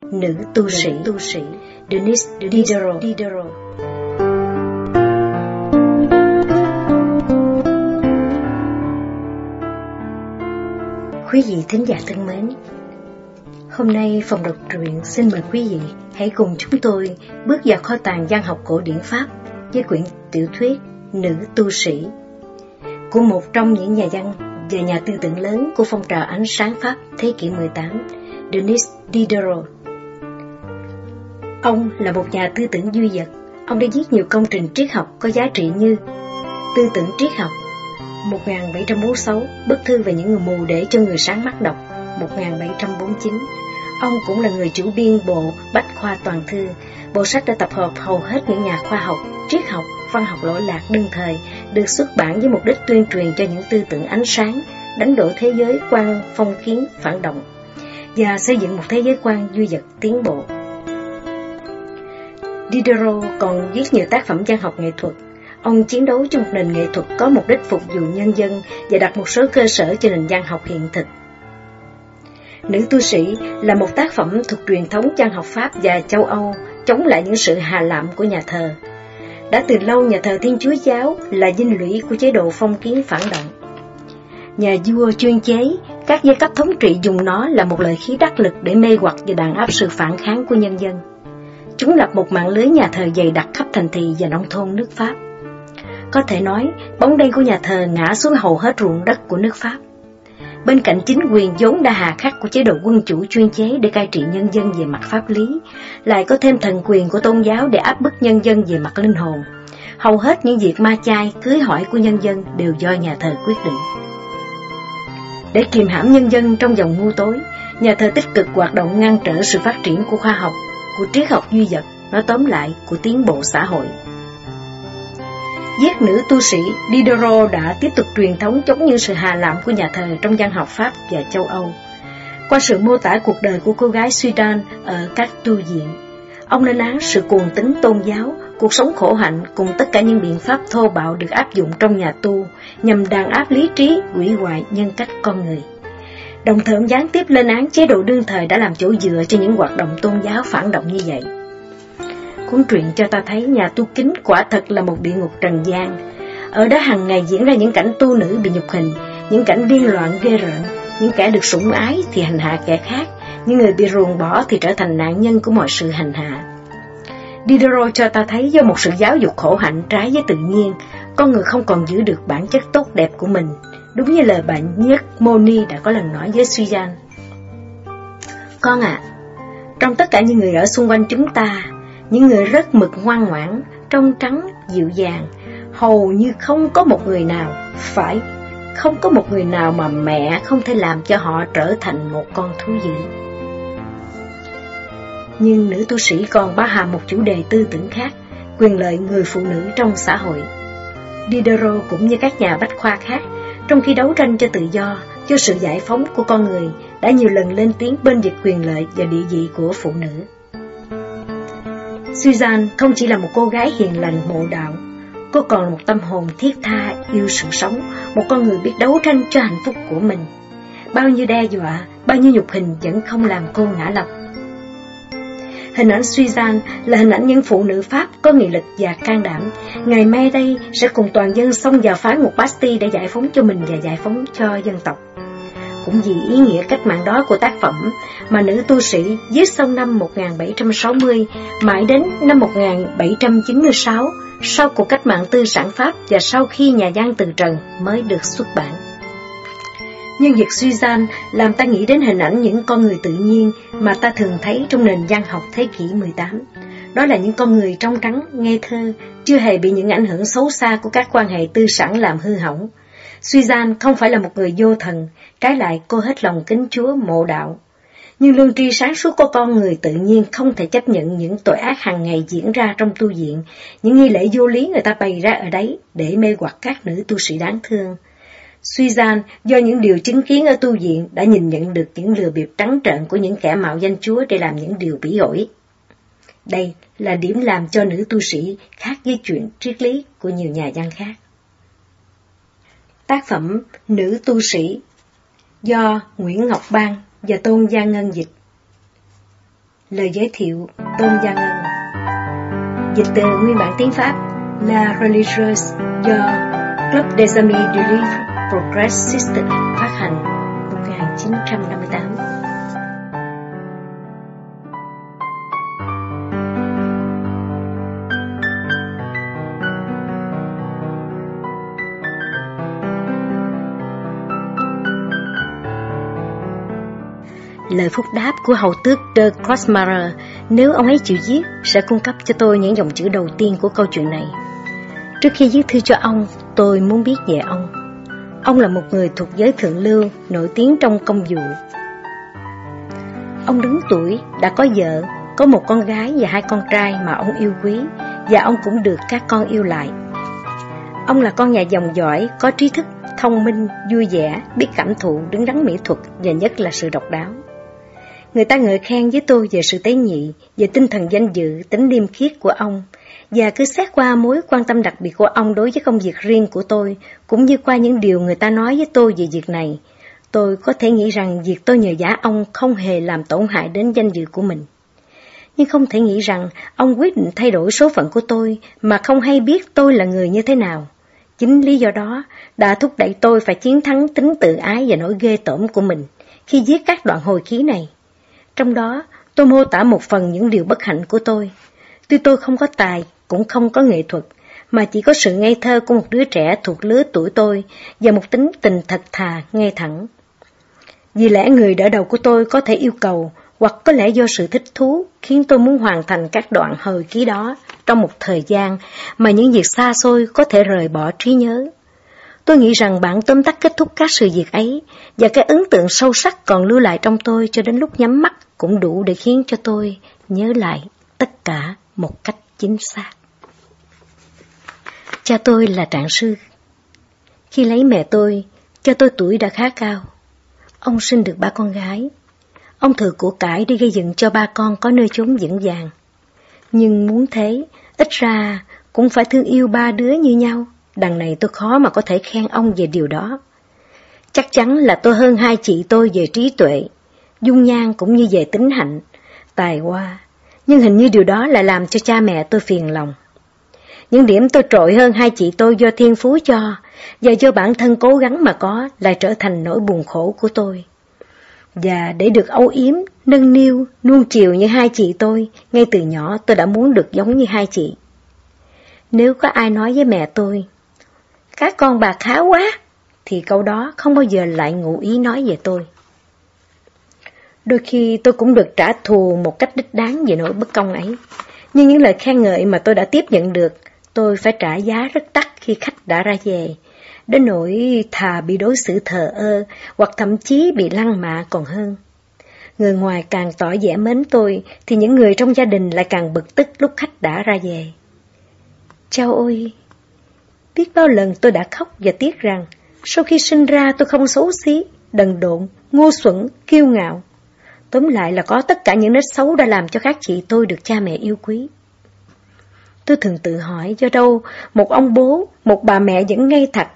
Nữ tu sĩ Denise Diderot. Quý vị thính giả thân mến, hôm nay phòng đọc truyện xin mời quý vị hãy cùng chúng tôi bước vào kho tàng văn học cổ điển Pháp với quyển tiểu thuyết Nữ tu sĩ của một trong những nhà văn và nhà tư tưởng lớn của phong trào ánh sáng Pháp thế kỷ 18, Denis Diderot. Ông là một nhà tư tưởng duy vật. Ông đã viết nhiều công trình triết học có giá trị như Tư tưởng triết học 1746, Bức thư về những người mù để cho người sáng mắt đọc 1749. Ông cũng là người chủ biên bộ Bách khoa toàn thư, bộ sách đã tập hợp hầu hết những nhà khoa học, triết học, văn học lỗi lạc đương thời, được xuất bản với mục đích tuyên truyền cho những tư tưởng ánh sáng, đánh đổ thế giới quan phong kiến phản động và xây dựng một thế giới quan duy vật tiến bộ. Diderot còn viết nhiều tác phẩm văn học nghệ thuật. Ông chiến đấu cho một nền nghệ thuật có mục đích phục vụ nhân dân và đặt một số cơ sở cho nền văn học hiện thực. Nữ tu sĩ là một tác phẩm thuộc truyền thống văn học Pháp và châu Âu, chống lại những sự hà lạm của nhà thờ. Đã từ lâu nhà thờ Thiên Chúa giáo là dinh lũy của chế độ phong kiến phản động. Nhà vua chuyên chế, các giai cấp thống trị dùng nó là một lợi khí đắc lực để mê hoặc và đàn áp sự phản kháng của nhân dân. Chúng lập một mạng lưới nhà thờ dày đặc khắp thành thị và nông thôn nước Pháp. Có thể nói, bóng đen của nhà thờ ngã xuống hầu hết ruộng đất của nước Pháp. Bên cạnh chính quyền vốn đã hà khắc của chế độ quân chủ chuyên chế để cai trị nhân dân về mặt pháp lý, lại có thêm thần quyền của tôn giáo để áp bức nhân dân về mặt linh hồn. Hầu hết những việc ma chay, cưới hỏi của nhân dân đều do nhà thờ quyết định. Để kiềm hãm nhân dân trong dòng ngu tối, nhà thờ tích cực hoạt động ngăn trở sự phát triển của khoa học, của triết học duy vật, nói tóm lại của tiến bộ xã hội. Viết Nữ tu sĩ, Diderot đã tiếp tục truyền thống chống những sự hà lạm của nhà thờ trong văn học Pháp và châu Âu. Qua sự mô tả cuộc đời của cô gái Sudan ở các tu viện, ông lên án sự cuồng tín tôn giáo, cuộc sống khổ hạnh cùng tất cả những biện pháp thô bạo được áp dụng trong nhà tu nhằm đàn áp lý trí, hủy hoại nhân cách con người. Đồng thời ông gián tiếp lên án chế độ đương thời đã làm chỗ dựa cho những hoạt động tôn giáo phản động như vậy. Cuốn truyện cho ta thấy nhà tu kính quả thật là một địa ngục trần gian. Ở đó hàng ngày diễn ra những cảnh tu nữ bị nhục hình, những cảnh điên loạn ghê rợn, những kẻ được sủng ái thì hành hạ kẻ khác, những người bị ruồng bỏ thì trở thành nạn nhân của mọi sự hành hạ. Diderot cho ta thấy do một sự giáo dục khổ hạnh trái với tự nhiên, con người không còn giữ được bản chất tốt đẹp của mình, đúng như lời bà Nhất Moni đã có lần nói với Suzanne. Con ạ, trong tất cả những người ở xung quanh chúng ta, những người rất mực ngoan ngoãn, trong trắng, dịu dàng, hầu như không có một người nào, không có một người nào mà mẹ không thể làm cho họ trở thành một con thú dữ. Nhưng nữ tu sĩ còn bao hàm một chủ đề tư tưởng khác, quyền lợi người phụ nữ trong xã hội. Diderot cũng như các nhà bách khoa khác, trong khi đấu tranh cho tự do, cho sự giải phóng của con người, đã nhiều lần lên tiếng bên vực quyền lợi và địa vị của phụ nữ. Suzanne không chỉ là một cô gái hiền lành mộ đạo, cô còn là một tâm hồn thiết tha yêu sự sống, một con người biết đấu tranh cho hạnh phúc của mình. Bao nhiêu đe dọa, bao nhiêu nhục hình vẫn không làm cô ngã lòng. Hình ảnh Suzanne là hình ảnh những phụ nữ Pháp có nghị lực và can đảm, ngày mai đây sẽ cùng toàn dân xông vào phá ngục Bastille để giải phóng cho mình và giải phóng cho dân tộc. Cũng vì ý nghĩa cách mạng đó của tác phẩm mà nữ tu sĩ viết sau năm 1760, mãi đến năm 1796, sau cuộc cách mạng tư sản Pháp và sau khi nhà văn từ trần mới được xuất bản. Nhân vật Suzanne làm ta nghĩ đến hình ảnh những con người tự nhiên mà ta thường thấy trong nền văn học thế kỷ 18. Đó là những con người trong trắng, ngây thơ, chưa hề bị những ảnh hưởng xấu xa của các quan hệ tư sản làm hư hỏng. Suzanne không phải là một người vô thần, trái lại cô hết lòng kính Chúa mộ đạo. Nhưng lương tri sáng suốt của con người tự nhiên không thể chấp nhận những tội ác hàng ngày diễn ra trong tu viện, những nghi lễ vô lý người ta bày ra ở đấy để mê hoặc các nữ tu sĩ đáng thương. Suzanne do những điều chứng kiến ở tu viện đã nhìn nhận được những lừa bịp trắng trợn của những kẻ mạo danh Chúa để làm những điều bỉ ổi. Đây là điểm làm cho nữ tu sĩ khác với chuyện triết lý của nhiều nhà văn khác. Tác phẩm Nữ tu sĩ do Nguyễn Ngọc Ban và Tôn Gia Ngân dịch. Lời giới thiệu: Tôn Gia Ngân. Dịch từ nguyên bản tiếng Pháp: La Religieuse do Club des Amis du Livre Progressiste, phát hành 1958. Lời phúc đáp của hầu tước de Krozmarer, nếu ông ấy chịu viết, sẽ cung cấp cho tôi những dòng chữ đầu tiên của câu chuyện này. Trước khi viết thư cho ông, tôi muốn biết về ông. Ông là một người thuộc giới thượng lưu, nổi tiếng trong công vụ. Ông đứng tuổi, đã có vợ, có một con gái và 2 con trai mà ông yêu quý, và ông cũng được các con yêu lại. Ông là con nhà dòng giỏi, có trí thức, thông minh, vui vẻ, biết cảm thụ, đứng đắn mỹ thuật và nhất là sự độc đáo. Người ta ngợi khen với tôi về sự tế nhị, về tinh thần danh dự, tính liêm khiết của ông, và cứ xét qua mối quan tâm đặc biệt của ông đối với công việc riêng của tôi, cũng như qua những điều người ta nói với tôi về việc này, tôi có thể nghĩ rằng việc tôi nhờ vả ông không hề làm tổn hại đến danh dự của mình. Nhưng không thể nghĩ rằng ông quyết định thay đổi số phận của tôi mà không hay biết tôi là người như thế nào. Chính lý do đó đã thúc đẩy tôi phải chiến thắng tính tự ái và nỗi ghê tởm của mình khi viết các đoạn hồi ký này. Trong đó, tôi mô tả một phần những điều bất hạnh của tôi. Tuy tôi không có tài, cũng không có nghệ thuật, mà chỉ có sự ngây thơ của một đứa trẻ thuộc lứa tuổi tôi và một tính tình thật thà, ngay thẳng. Vì lẽ người đỡ đầu của tôi có thể yêu cầu, hoặc có lẽ do sự thích thú, khiến tôi muốn hoàn thành các đoạn hồi ký đó trong một thời gian mà những việc xa xôi có thể rời bỏ trí nhớ. Tôi nghĩ rằng bản tóm tắt kết thúc các sự việc ấy và cái ấn tượng sâu sắc còn lưu lại trong tôi cho đến lúc nhắm mắt cũng đủ để khiến cho tôi nhớ lại tất cả một cách chính xác. Cha tôi là trạng sư. Khi lấy mẹ tôi, cha tôi tuổi đã khá cao. Ông sinh được 3 con gái. Ông thừa của cải đi gây dựng cho 3 con có nơi chốn vững vàng. Nhưng muốn thế, ít ra cũng phải thương yêu 3 đứa như nhau. Đằng này tôi khó mà có thể khen ông về điều đó. Chắc chắn là tôi hơn 2 chị tôi về trí tuệ, dung nhan cũng như về tính hạnh, tài hoa. Nhưng hình như điều đó lại làm cho cha mẹ tôi phiền lòng. Những điểm tôi trội hơn 2 chị tôi do thiên phú cho, và do bản thân cố gắng mà có, lại trở thành nỗi buồn khổ của tôi. Và để được âu yếm, nâng niu, nuông chiều như 2 chị tôi, ngay từ nhỏ tôi đã muốn được giống như 2 chị. Nếu có ai nói với mẹ tôi, các con bà khá quá, thì câu đó không bao giờ lại ngụ ý nói về tôi. Đôi khi tôi cũng được trả thù một cách đích đáng về nỗi bất công ấy. Nhưng những lời khen ngợi mà tôi đã tiếp nhận được, tôi phải trả giá rất đắt khi khách đã ra về. Đến nỗi thà bị đối xử thờ ơ, hoặc thậm chí bị lăng mạ còn hơn. Người ngoài càng tỏ vẻ mến tôi, thì những người trong gia đình lại càng bực tức lúc khách đã ra về. Chao ôi! Biết bao lần tôi đã khóc và tiếc rằng, sau khi sinh ra tôi không xấu xí, đần độn, ngu xuẩn, kiêu ngạo. Tóm lại là có tất cả những nết xấu đã làm cho các chị tôi được cha mẹ yêu quý. Tôi thường tự hỏi do đâu một ông bố, một bà mẹ vẫn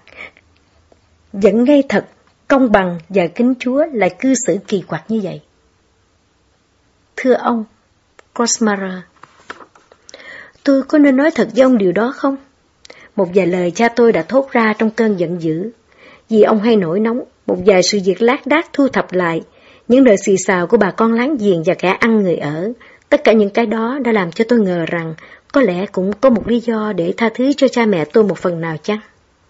ngây thật, công bằng và kính Chúa lại cư xử kỳ quặc như vậy. Thưa ông, Krozmarer, tôi có nên nói thật với ông điều đó không? Một vài lời cha tôi đã thốt ra trong cơn giận dữ. Vì ông hay nổi nóng, một vài sự việc lác đác thu thập lại, những lời xì xào của bà con láng giềng và kẻ ăn người ở, tất cả những cái đó đã làm cho tôi ngờ rằng có lẽ cũng có một lý do để tha thứ cho cha mẹ tôi một phần nào chăng?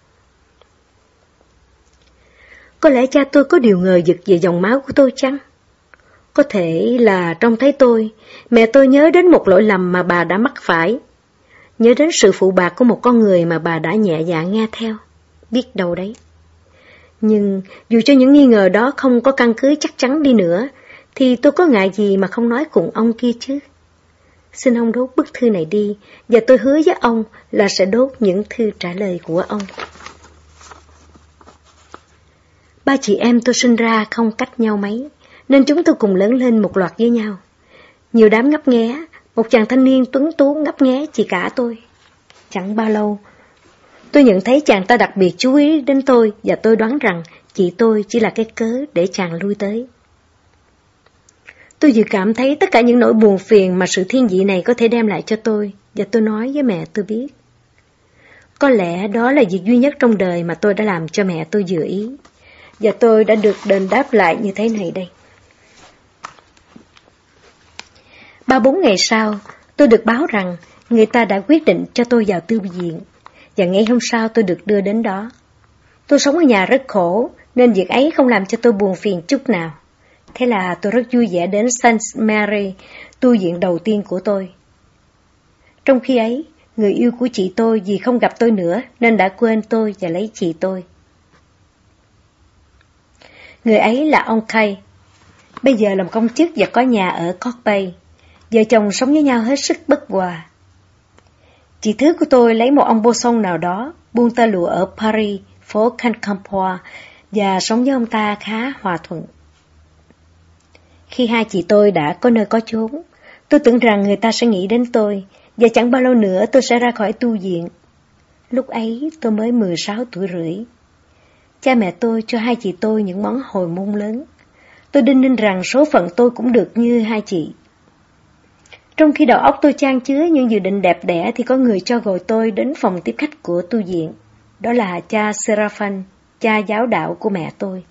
Có lẽ cha tôi có điều ngờ vực về dòng máu của tôi chăng? Có thể là trông thấy tôi, mẹ tôi nhớ đến một lỗi lầm mà bà đã mắc phải, nhớ đến sự phụ bạc của một con người mà bà đã nhẹ dạ nghe theo, biết đâu đấy. Nhưng dù cho những nghi ngờ đó không có căn cứ chắc chắn đi nữa, thì tôi có ngại gì mà không nói cùng ông kia chứ. Xin ông đốt bức thư này đi, và tôi hứa với ông là sẽ đốt những thư trả lời của ông. 3 chị em tôi sinh ra không cách nhau mấy, nên chúng tôi cùng lớn lên một loạt với nhau. Nhiều đám ngấp nghé, một chàng thanh niên tuấn tú ngấp nghé chị cả tôi. Chẳng bao lâu, tôi nhận thấy chàng ta đặc biệt chú ý đến tôi, và tôi đoán rằng chị tôi chỉ là cái cớ để chàng lui tới. Tôi dự cảm thấy tất cả những nỗi buồn phiền mà sự thiên vị này có thể đem lại cho tôi, và tôi nói với mẹ tôi biết. Có lẽ đó là việc duy nhất trong đời mà tôi đã làm cho mẹ tôi vừa ý, và tôi đã được đền đáp lại như thế này đây. 3-4 ngày sau, tôi được báo rằng người ta đã quyết định cho tôi vào thư viện, và ngay hôm sau tôi được đưa đến đó. Tôi sống ở nhà rất khổ, nên việc ấy không làm cho tôi buồn phiền chút nào. Thế là tôi rất vui vẻ đến St. Mary, tu viện đầu tiên của tôi. Trong khi ấy, người yêu của chị tôi vì không gặp tôi nữa nên đã quên tôi và lấy chị tôi. Người ấy là ông Kay, bây giờ làm công chức và có nhà ở Cork Bay. Vợ chồng sống với nhau hết sức bất hòa. Chị thứ của tôi lấy một ông bô sông nào đó, buôn tơ lụa ở Paris, phố Quincampoix, và sống với ông ta khá hòa thuận. Khi hai chị tôi đã có nơi có chốn, tôi tưởng rằng người ta sẽ nghĩ đến tôi, và chẳng bao lâu nữa tôi sẽ ra khỏi tu viện. Lúc ấy tôi mới 16 tuổi rưỡi. Cha mẹ tôi cho hai chị tôi những món hồi môn lớn. Tôi đinh ninh rằng số phận tôi cũng được như hai chị. Trong khi đầu óc tôi chan chứa những dự định đẹp đẽ thì có người cho gọi tôi đến phòng tiếp khách của tu viện. Đó là cha Seraphim, cha giáo đạo của mẹ tôi.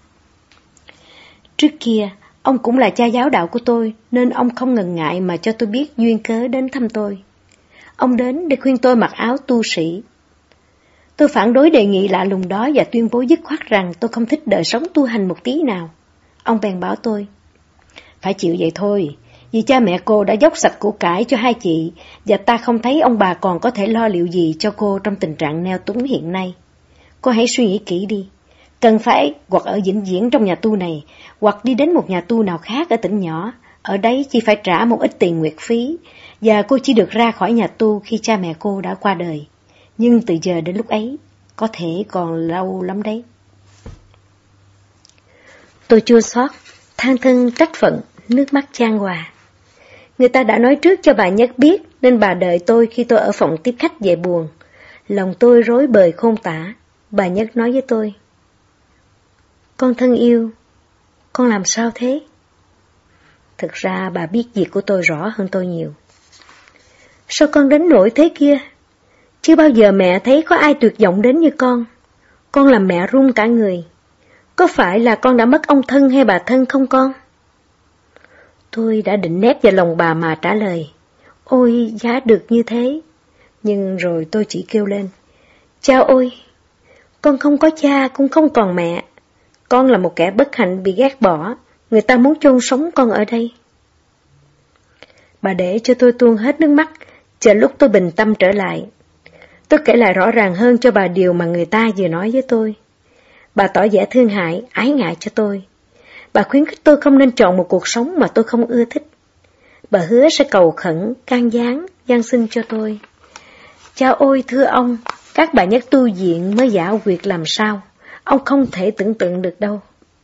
Trước kia, ông cũng là cha giáo đạo của tôi, nên ông không ngần ngại mà cho tôi biết duyên cớ đến thăm tôi. Ông đến để khuyên tôi mặc áo tu sĩ. Tôi phản đối đề nghị lạ lùng đó và tuyên bố dứt khoát rằng tôi không thích đời sống tu hành một tí nào. Ông bèn bảo tôi, phải chịu vậy thôi, vì cha mẹ cô đã dốc sạch của cải cho hai chị, và ta không thấy ông bà còn có thể lo liệu gì cho cô trong tình trạng neo túng hiện nay. Cô hãy suy nghĩ kỹ đi, cần phải hoặc ở vĩnh viễn trong nhà tu này, hoặc đi đến một nhà tu nào khác ở tỉnh nhỏ, ở đấy chỉ phải trả một ít tiền nguyệt phí, và cô chỉ được ra khỏi nhà tu khi cha mẹ cô đã qua đời. Nhưng từ giờ đến lúc ấy, có thể còn lâu lắm đấy. Tôi chua xót, than thân trách phận, nước mắt chan hòa. Người ta đã nói trước cho bà Nhất biết, nên bà đợi tôi khi tôi ở phòng tiếp khách về buồn. Lòng tôi rối bời khôn tả. Bà Nhất nói với tôi, con thân yêu, con làm sao thế? Thực ra bà biết việc của tôi rõ hơn tôi nhiều. Sao con đến nỗi thế kia? Chưa bao giờ mẹ thấy có ai tuyệt vọng đến như con. Con làm mẹ run cả người. Có phải là con đã mất ông thân hay bà thân không con? Tôi đã định nép vào lòng bà mà trả lời, ôi giá được như thế. Nhưng rồi tôi chỉ kêu lên, cha ôi, con không có cha cũng không còn mẹ. Con là một kẻ bất hạnh bị ghét bỏ, người ta muốn chôn sống con ở đây. Bà để cho tôi tuôn hết nước mắt, chờ lúc tôi bình tâm trở lại. Tôi kể lại rõ ràng hơn cho bà điều mà người ta vừa nói với tôi. Bà tỏ vẻ thương hại, ái ngại cho tôi. Bà khuyến khích tôi không nên chọn một cuộc sống mà tôi không ưa thích. Bà hứa sẽ cầu khẩn, can gián, van xin cho tôi. Cha ôi thưa ông, các bà Nhất tu viện mới giả quyệt làm sao, ông không thể tưởng tượng được đâu.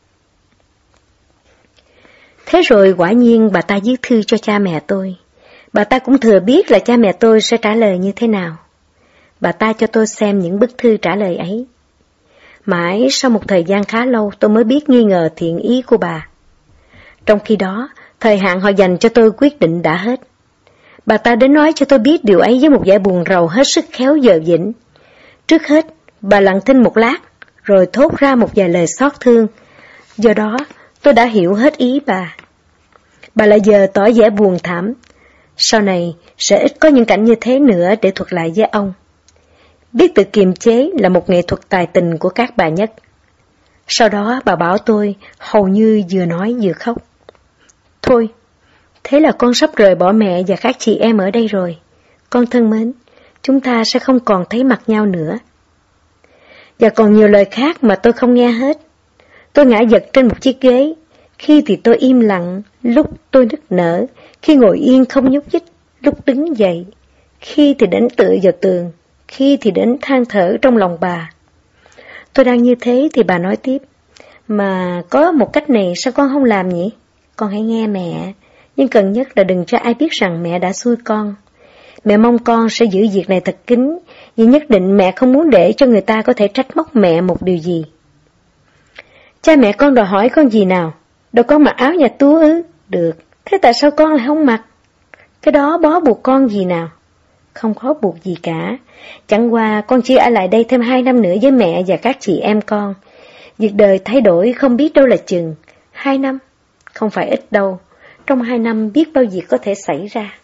Thế rồi quả nhiên bà ta viết thư cho cha mẹ tôi. Bà ta cũng thừa biết là cha mẹ tôi sẽ trả lời như thế nào. Bà ta cho tôi xem những bức thư trả lời ấy. Mãi sau một thời gian khá lâu tôi mới biết nghi ngờ thiện ý của bà. Trong khi đó, thời hạn họ dành cho tôi quyết định đã hết. Bà ta đến nói cho tôi biết điều ấy với một vẻ buồn rầu hết sức khéo giờ dĩnh. Trước hết, bà lặng thinh một lát, rồi thốt ra một vài lời xót thương. Do đó, tôi đã hiểu hết ý bà. Bà lại giờ tỏ vẻ buồn thảm. Sau này, sẽ ít có những cảnh như thế nữa để thuật lại với ông. Biết tự kiềm chế là một nghệ thuật tài tình của các bà Nhất. Sau đó bà bảo tôi hầu như vừa nói vừa khóc. Thôi, thế là con sắp rời bỏ mẹ và các chị em ở đây rồi. Con thân mến, chúng ta sẽ không còn thấy mặt nhau nữa. Và còn nhiều lời khác mà tôi không nghe hết. Tôi ngã giật trên một chiếc ghế. Khi thì tôi im lặng, lúc tôi nức nở. Khi ngồi yên không nhúc nhích, lúc đứng dậy. Khi thì đến tựa vào tường, khi thì đến than thở trong lòng bà. Tôi đang như thế thì bà nói tiếp. Mà có một cách này sao con không làm nhỉ? Con hãy nghe mẹ, nhưng cần nhất là đừng cho ai biết rằng mẹ đã xui con. Mẹ mong con sẽ giữ việc này thật kín, vì nhất định mẹ không muốn để cho người ta có thể trách móc mẹ một điều gì. Cha mẹ con đòi hỏi con gì nào? Đòi con mặc áo nhà tu ư? Được, thế tại sao con lại không mặc? Cái đó bó buộc con gì nào? Không có buộc gì cả. Chẳng qua con chỉ ở lại đây thêm 2 năm nữa với mẹ và các chị em con. Việc đời thay đổi không biết đâu là chừng. 2 năm? Không phải ít đâu. Trong 2 năm biết bao việc có thể xảy ra.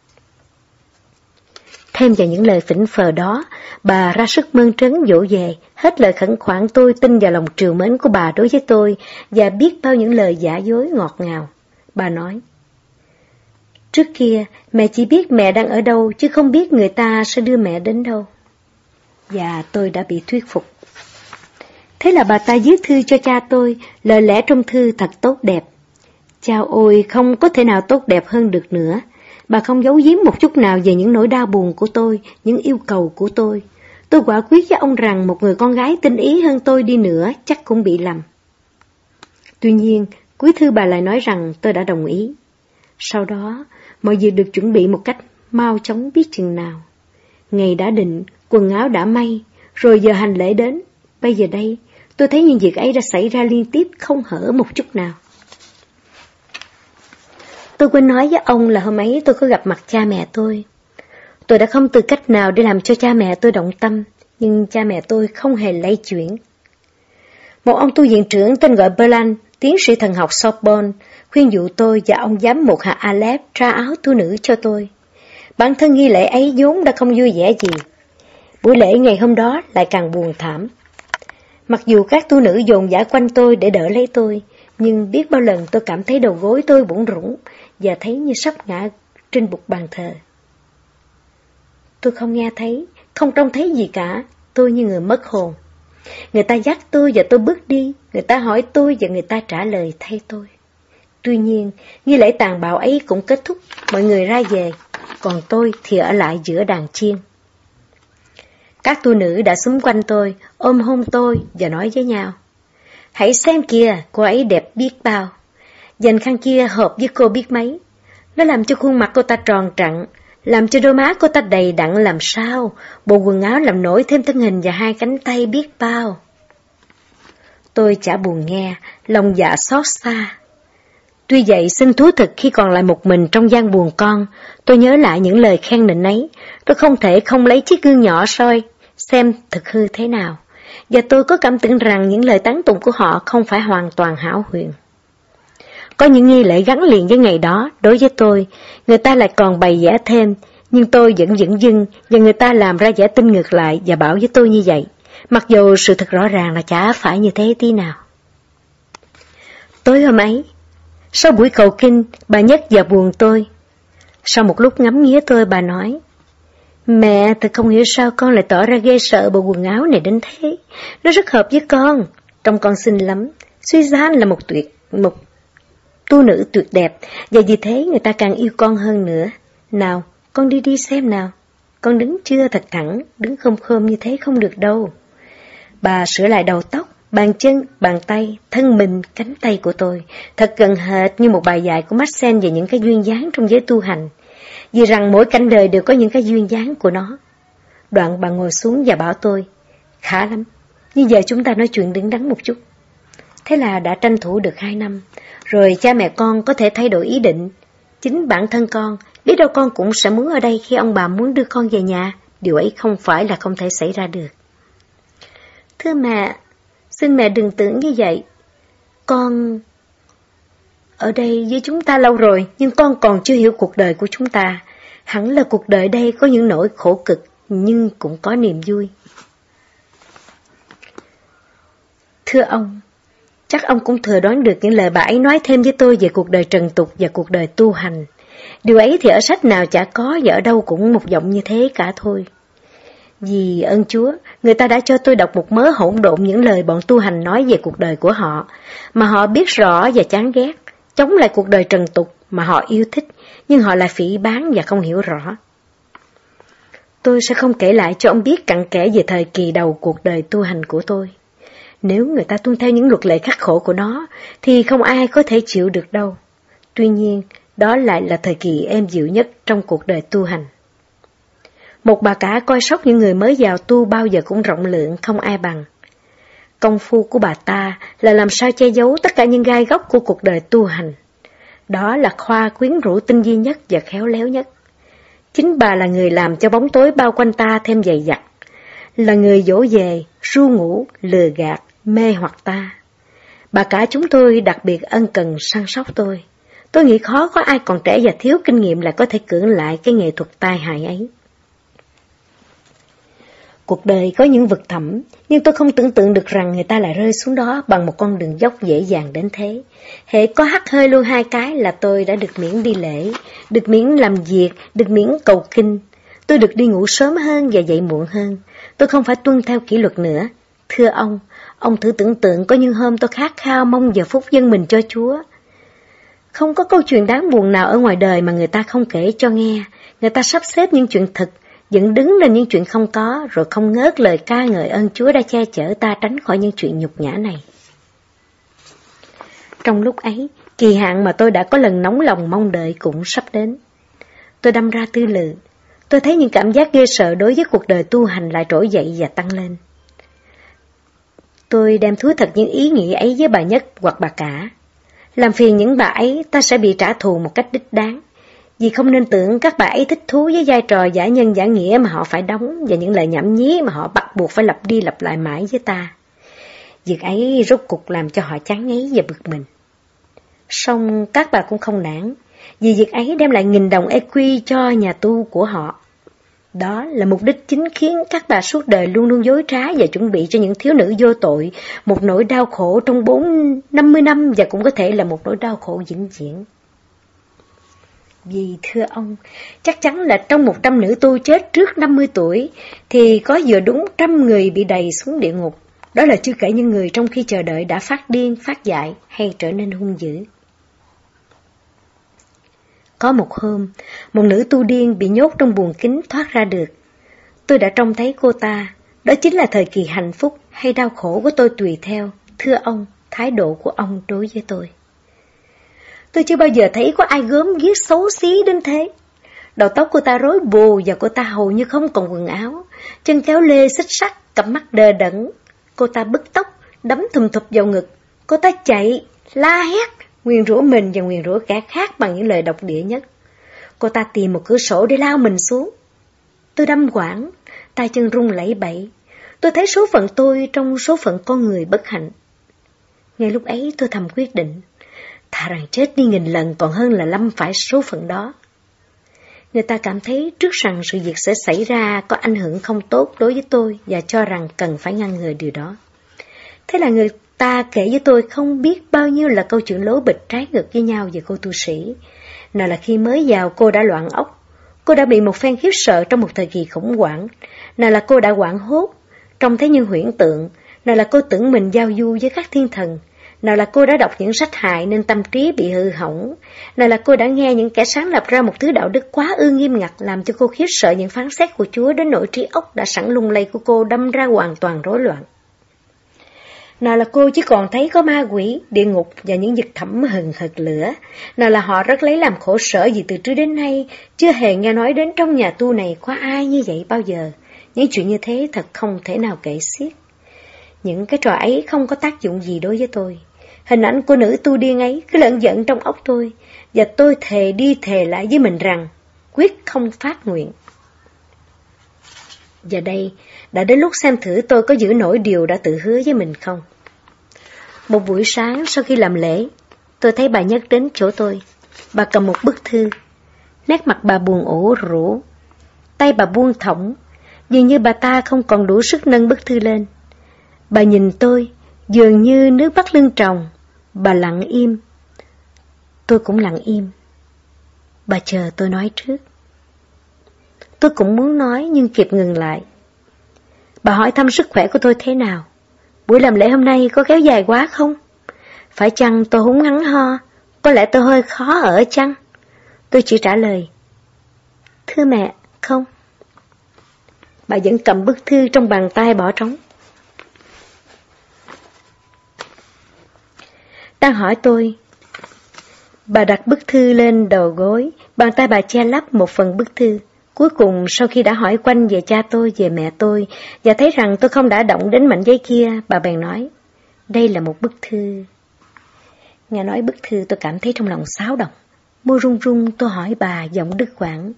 Thêm vào những lời phỉnh phờ đó, bà ra sức mơn trớn dỗ về, hết lời khẩn khoản tôi tin vào lòng trìu mến của bà đối với tôi, và biết bao những lời giả dối ngọt ngào. Bà nói, trước kia mẹ chỉ biết mẹ đang ở đâu, chứ không biết người ta sẽ đưa mẹ đến đâu. Và tôi đã bị thuyết phục. Thế là bà ta viết thư cho cha tôi, lời lẽ trong thư thật tốt đẹp. Chao ôi, không có thể nào tốt đẹp hơn được nữa. Bà không giấu giếm một chút nào về những nỗi đau buồn của tôi, những yêu cầu của tôi. Tôi quả quyết với ông rằng một người con gái tinh ý hơn tôi đi nữa chắc cũng bị lầm. Tuy nhiên, cuối thư bà lại nói rằng tôi đã đồng ý. Sau đó, mọi việc được chuẩn bị một cách mau chóng biết chừng nào. Ngày đã định, quần áo đã may, rồi giờ hành lễ đến. Bây giờ đây, tôi thấy những việc ấy đã xảy ra liên tiếp không hở một chút nào. Tôi quên nói với ông là hôm ấy tôi có gặp mặt cha mẹ tôi. Tôi đã không từ cách nào để làm cho cha mẹ tôi động tâm, nhưng cha mẹ tôi không hề lay chuyển. Một ông tu viện trưởng tên gọi Berland, tiến sĩ thần học Sorbonne, khuyên dụ tôi và ông giám mục hạt Aleph tra áo tu nữ cho tôi. Bản thân nghi lễ ấy vốn đã không vui vẻ gì. Buổi lễ ngày hôm đó lại càng buồn thảm. Mặc dù các tu nữ dồn dã quanh tôi để đỡ lấy tôi, nhưng biết bao lần tôi cảm thấy đầu gối tôi bủn rủn và thấy như sắp ngã trên bục bàn thờ. Tôi không nghe thấy, không trông thấy gì cả, tôi như người mất hồn. Người ta dắt tôi và tôi bước đi, người ta hỏi tôi và người ta trả lời thay tôi. Tuy nhiên, nghi lễ tàn bạo ấy cũng kết thúc, mọi người ra về, còn tôi thì ở lại giữa đàn chiên. Các tu nữ đã xúm quanh tôi, ôm hôn tôi và nói với nhau. Hãy xem kìa, cô ấy đẹp biết bao. Dành khăn kia hợp với cô biết mấy. Nó làm cho khuôn mặt cô ta tròn trặn, làm cho đôi má cô ta đầy đặn làm sao. Bộ quần áo làm nổi thêm thân hình và 2 cánh tay biết bao. Tôi chả buồn nghe, lòng dạ xót xa. Tuy vậy, xin thú thực khi còn lại một mình trong gian buồn con, tôi nhớ lại những lời khen nịnh ấy. Tôi không thể không lấy chiếc gương nhỏ soi, xem thực hư thế nào. Và tôi có cảm tưởng rằng những lời tán tụng của họ không phải hoàn toàn hão huyền. Có những nghi lễ gắn liền với ngày đó, đối với tôi, người ta lại còn bày vẽ thêm, nhưng tôi vẫn dửng dưng, và người ta làm ra vẻ tin ngược lại và bảo với tôi như vậy, mặc dù sự thật rõ ràng là chả phải như thế tí nào. Tối hôm ấy, sau buổi cầu kinh, bà nhắc vào buồn tôi. Sau một lúc ngắm nghía tôi, bà nói, mẹ, thật không hiểu sao con lại tỏ ra ghê sợ bộ quần áo này đến thế. Nó rất hợp với con, trông con xinh lắm. Suzanne là một tu nữ tuyệt đẹp, và vì thế người ta càng yêu con hơn nữa. Nào, con đi xem nào. Con đứng chưa thật thẳng, đứng khom khom như thế không được đâu. Bà sửa lại đầu tóc, bàn chân, bàn tay, thân mình, cánh tay của tôi, thật gần hệt như một bài dạy của Marcel về những cái duyên dáng trong giới tu hành. Vì rằng mỗi cảnh đời đều có những cái duyên dáng của nó. Đoạn bà ngồi xuống và bảo tôi, khá lắm, nhưng giờ chúng ta nói chuyện đứng đắn một chút. Thế là đã tranh thủ được 2 năm, rồi cha mẹ con có thể thay đổi ý định. Chính bản thân con, biết đâu con cũng sẽ muốn ở đây khi ông bà muốn đưa con về nhà. Điều ấy không phải là không thể xảy ra được. Thưa mẹ, xin mẹ đừng tưởng như vậy. Con ở đây với chúng ta lâu rồi, nhưng con còn chưa hiểu cuộc đời của chúng ta. Hẳn là cuộc đời đây có những nỗi khổ cực, nhưng cũng có niềm vui. Thưa ông, chắc ông cũng thừa đoán được những lời bà ấy nói thêm với tôi về cuộc đời trần tục và cuộc đời tu hành. Điều ấy thì ở sách nào chả có và ở đâu cũng một giọng như thế cả thôi. Vì ơn Chúa, người ta đã cho tôi đọc một mớ hỗn độn những lời bọn tu hành nói về cuộc đời của họ, mà họ biết rõ và chán ghét, chống lại cuộc đời trần tục mà họ yêu thích, nhưng họ lại phỉ báng và không hiểu rõ. Tôi sẽ không kể lại cho ông biết cặn kẽ về thời kỳ đầu cuộc đời tu hành của tôi. Nếu người ta tuân theo những luật lệ khắc khổ của nó, thì không ai có thể chịu được đâu. Tuy nhiên, đó lại là thời kỳ êm dịu nhất trong cuộc đời tu hành. Một bà cả coi sóc những người mới vào tu bao giờ cũng rộng lượng, không ai bằng. Công phu của bà ta là làm sao che giấu tất cả những gai góc của cuộc đời tu hành. Đó là khoa quyến rũ tinh vi nhất và khéo léo nhất. Chính bà là người làm cho bóng tối bao quanh ta thêm dày dặt, là người dỗ về, ru ngủ, lừa gạt, mê hoặc ta. Bà cả chúng tôi đặc biệt ân cần săn sóc tôi. Tôi nghĩ khó có ai còn trẻ và thiếu kinh nghiệm là có thể cưỡng lại cái nghệ thuật tai hại ấy. Cuộc đời có những vực thẳm, nhưng tôi không tưởng tượng được rằng người ta lại rơi xuống đó bằng một con đường dốc dễ dàng đến thế. Hễ có hắt hơi luôn 2 cái là tôi đã được miễn đi lễ, được miễn làm việc, được miễn cầu kinh. Tôi được đi ngủ sớm hơn và dậy muộn hơn. Tôi không phải tuân theo kỷ luật nữa. Thưa ông thử tưởng tượng có những hôm tôi khát khao mong giờ phút dâng mình cho Chúa. Không có câu chuyện đáng buồn nào ở ngoài đời mà người ta không kể cho nghe. Người ta sắp xếp những chuyện thực, dựng đứng lên những chuyện không có, rồi không ngớt lời ca ngợi ơn Chúa đã che chở ta tránh khỏi những chuyện nhục nhã này. Trong lúc ấy, kỳ hạn mà tôi đã có lần nóng lòng mong đợi cũng sắp đến. Tôi đâm ra tư lự. Tôi thấy những cảm giác ghê sợ đối với cuộc đời tu hành lại trỗi dậy và tăng lên. Tôi đem thú thật những ý nghĩ ấy với bà Nhất hoặc bà cả. Làm phiền những bà ấy, ta sẽ bị trả thù một cách đích đáng. Vì không nên tưởng các bà ấy thích thú với vai trò giả nhân giả nghĩa mà họ phải đóng và những lời nhảm nhí mà họ bắt buộc phải lặp đi lặp lại mãi với ta. Việc ấy rốt cuộc làm cho họ chán ngấy và bực mình. Song các bà cũng không nản, vì việc ấy đem lại 1000 đồng EQ cho nhà tu của họ. Đó là mục đích chính khiến các bà suốt đời luôn luôn dối trá và chuẩn bị cho những thiếu nữ vô tội một nỗi đau khổ trong 40-50 năm và cũng có thể là một nỗi đau khổ vĩnh viễn. Vì thưa ông, chắc chắn là trong 100 nữ tu chết trước 50 tuổi thì có vừa đúng 100 người bị đày xuống địa ngục. Đó là chưa kể những người trong khi chờ đợi đã phát điên, phát dại hay trở nên hung dữ. Có một hôm, một nữ tu điên bị nhốt trong buồng kính thoát ra được. Tôi đã trông thấy cô ta. Đó chính là thời kỳ hạnh phúc hay đau khổ của tôi tùy theo, thưa ông, thái độ của ông đối với tôi. Tôi chưa bao giờ thấy có ai gớm ghiếc xấu xí đến thế. Đầu tóc cô ta rối bù và cô ta hầu như không còn quần áo, chân kéo lê xích sắt, cặp mắt đờ đẫn. Cô ta bứt tóc, đấm thùm thụp vào ngực. Cô ta chạy, la hét, nguyền rủa mình và nguyền rủa kẻ khác bằng những lời độc địa nhất. Cô ta tìm một cửa sổ để lao mình xuống. Tôi đâm quãng, tay chân run lẩy bẩy. Tôi thấy số phận tôi trong số phận con người bất hạnh. Ngay lúc ấy tôi thầm quyết định, thà rằng chết đi 1000 lần còn hơn là lâm phải số phận đó. Người ta cảm thấy trước rằng sự việc sẽ xảy ra có ảnh hưởng không tốt đối với tôi và cho rằng cần phải ngăn ngừa điều đó. Thế là người ta kể với tôi không biết bao nhiêu là câu chuyện lố bịch trái ngược với nhau về cô tu sĩ. Nào là khi mới vào cô đã loạn óc, cô đã bị một phen khiếp sợ trong một thời kỳ khủng hoảng. Nào là cô đã hoảng hốt, trông thấy như huyễn tượng. Nào là cô tưởng mình giao du với các thiên thần. Nào là cô đã đọc những sách hại nên tâm trí bị hư hỏng. Nào là cô đã nghe những kẻ sáng lập ra một thứ đạo đức quá ư nghiêm ngặt làm cho cô khiếp sợ những phán xét của Chúa đến nỗi trí óc đã sẵn lung lay của cô đâm ra hoàn toàn rối loạn. Nào là cô chỉ còn thấy có ma quỷ, địa ngục và những vực thẳm hừng hực lửa. Nào là họ rất lấy làm khổ sở vì từ trước đến nay chưa hề nghe nói đến trong nhà tu này có ai như vậy bao giờ. Những chuyện như thế thật không thể nào kể xiết. Những cái trò ấy không có tác dụng gì đối với tôi. Hình ảnh của nữ tu điên ấy cứ lởn vởn trong óc tôi, và tôi thề đi thề lại với mình rằng quyết không phát nguyện. Giờ đây, đã đến lúc xem thử tôi có giữ nổi điều đã tự hứa với mình không. Một buổi sáng sau khi làm lễ, tôi thấy bà Nhất đến chỗ tôi. Bà cầm một bức thư. Nét mặt bà buồn ủ rũ, tay bà buông thõng, dường như bà ta không còn đủ sức nâng bức thư lên. Bà nhìn tôi, dường như nước bắt lưng tròng. Bà lặng im. Tôi cũng lặng im. Bà chờ tôi nói trước. Tôi cũng muốn nói nhưng kịp ngừng lại. Bà hỏi thăm sức khỏe của tôi thế nào. Buổi làm lễ hôm nay có kéo dài quá không? Phải chăng tôi húng hắng ho? Có lẽ tôi hơi khó ở chăng? Tôi chỉ trả lời, thưa mẹ, không. Bà vẫn cầm bức thư trong bàn tay bỏ trống. Đang hỏi tôi, bà đặt bức thư lên đầu gối, bàn tay bà che lấp một phần bức thư. Cuối cùng, sau khi đã hỏi quanh về cha tôi, về mẹ tôi, và thấy rằng tôi không đã động đến mảnh giấy kia, bà bèn nói, đây là một bức thư. Nghe nói bức thư tôi cảm thấy trong lòng xáo động. Môi run run tôi hỏi bà giọng đứt quãng.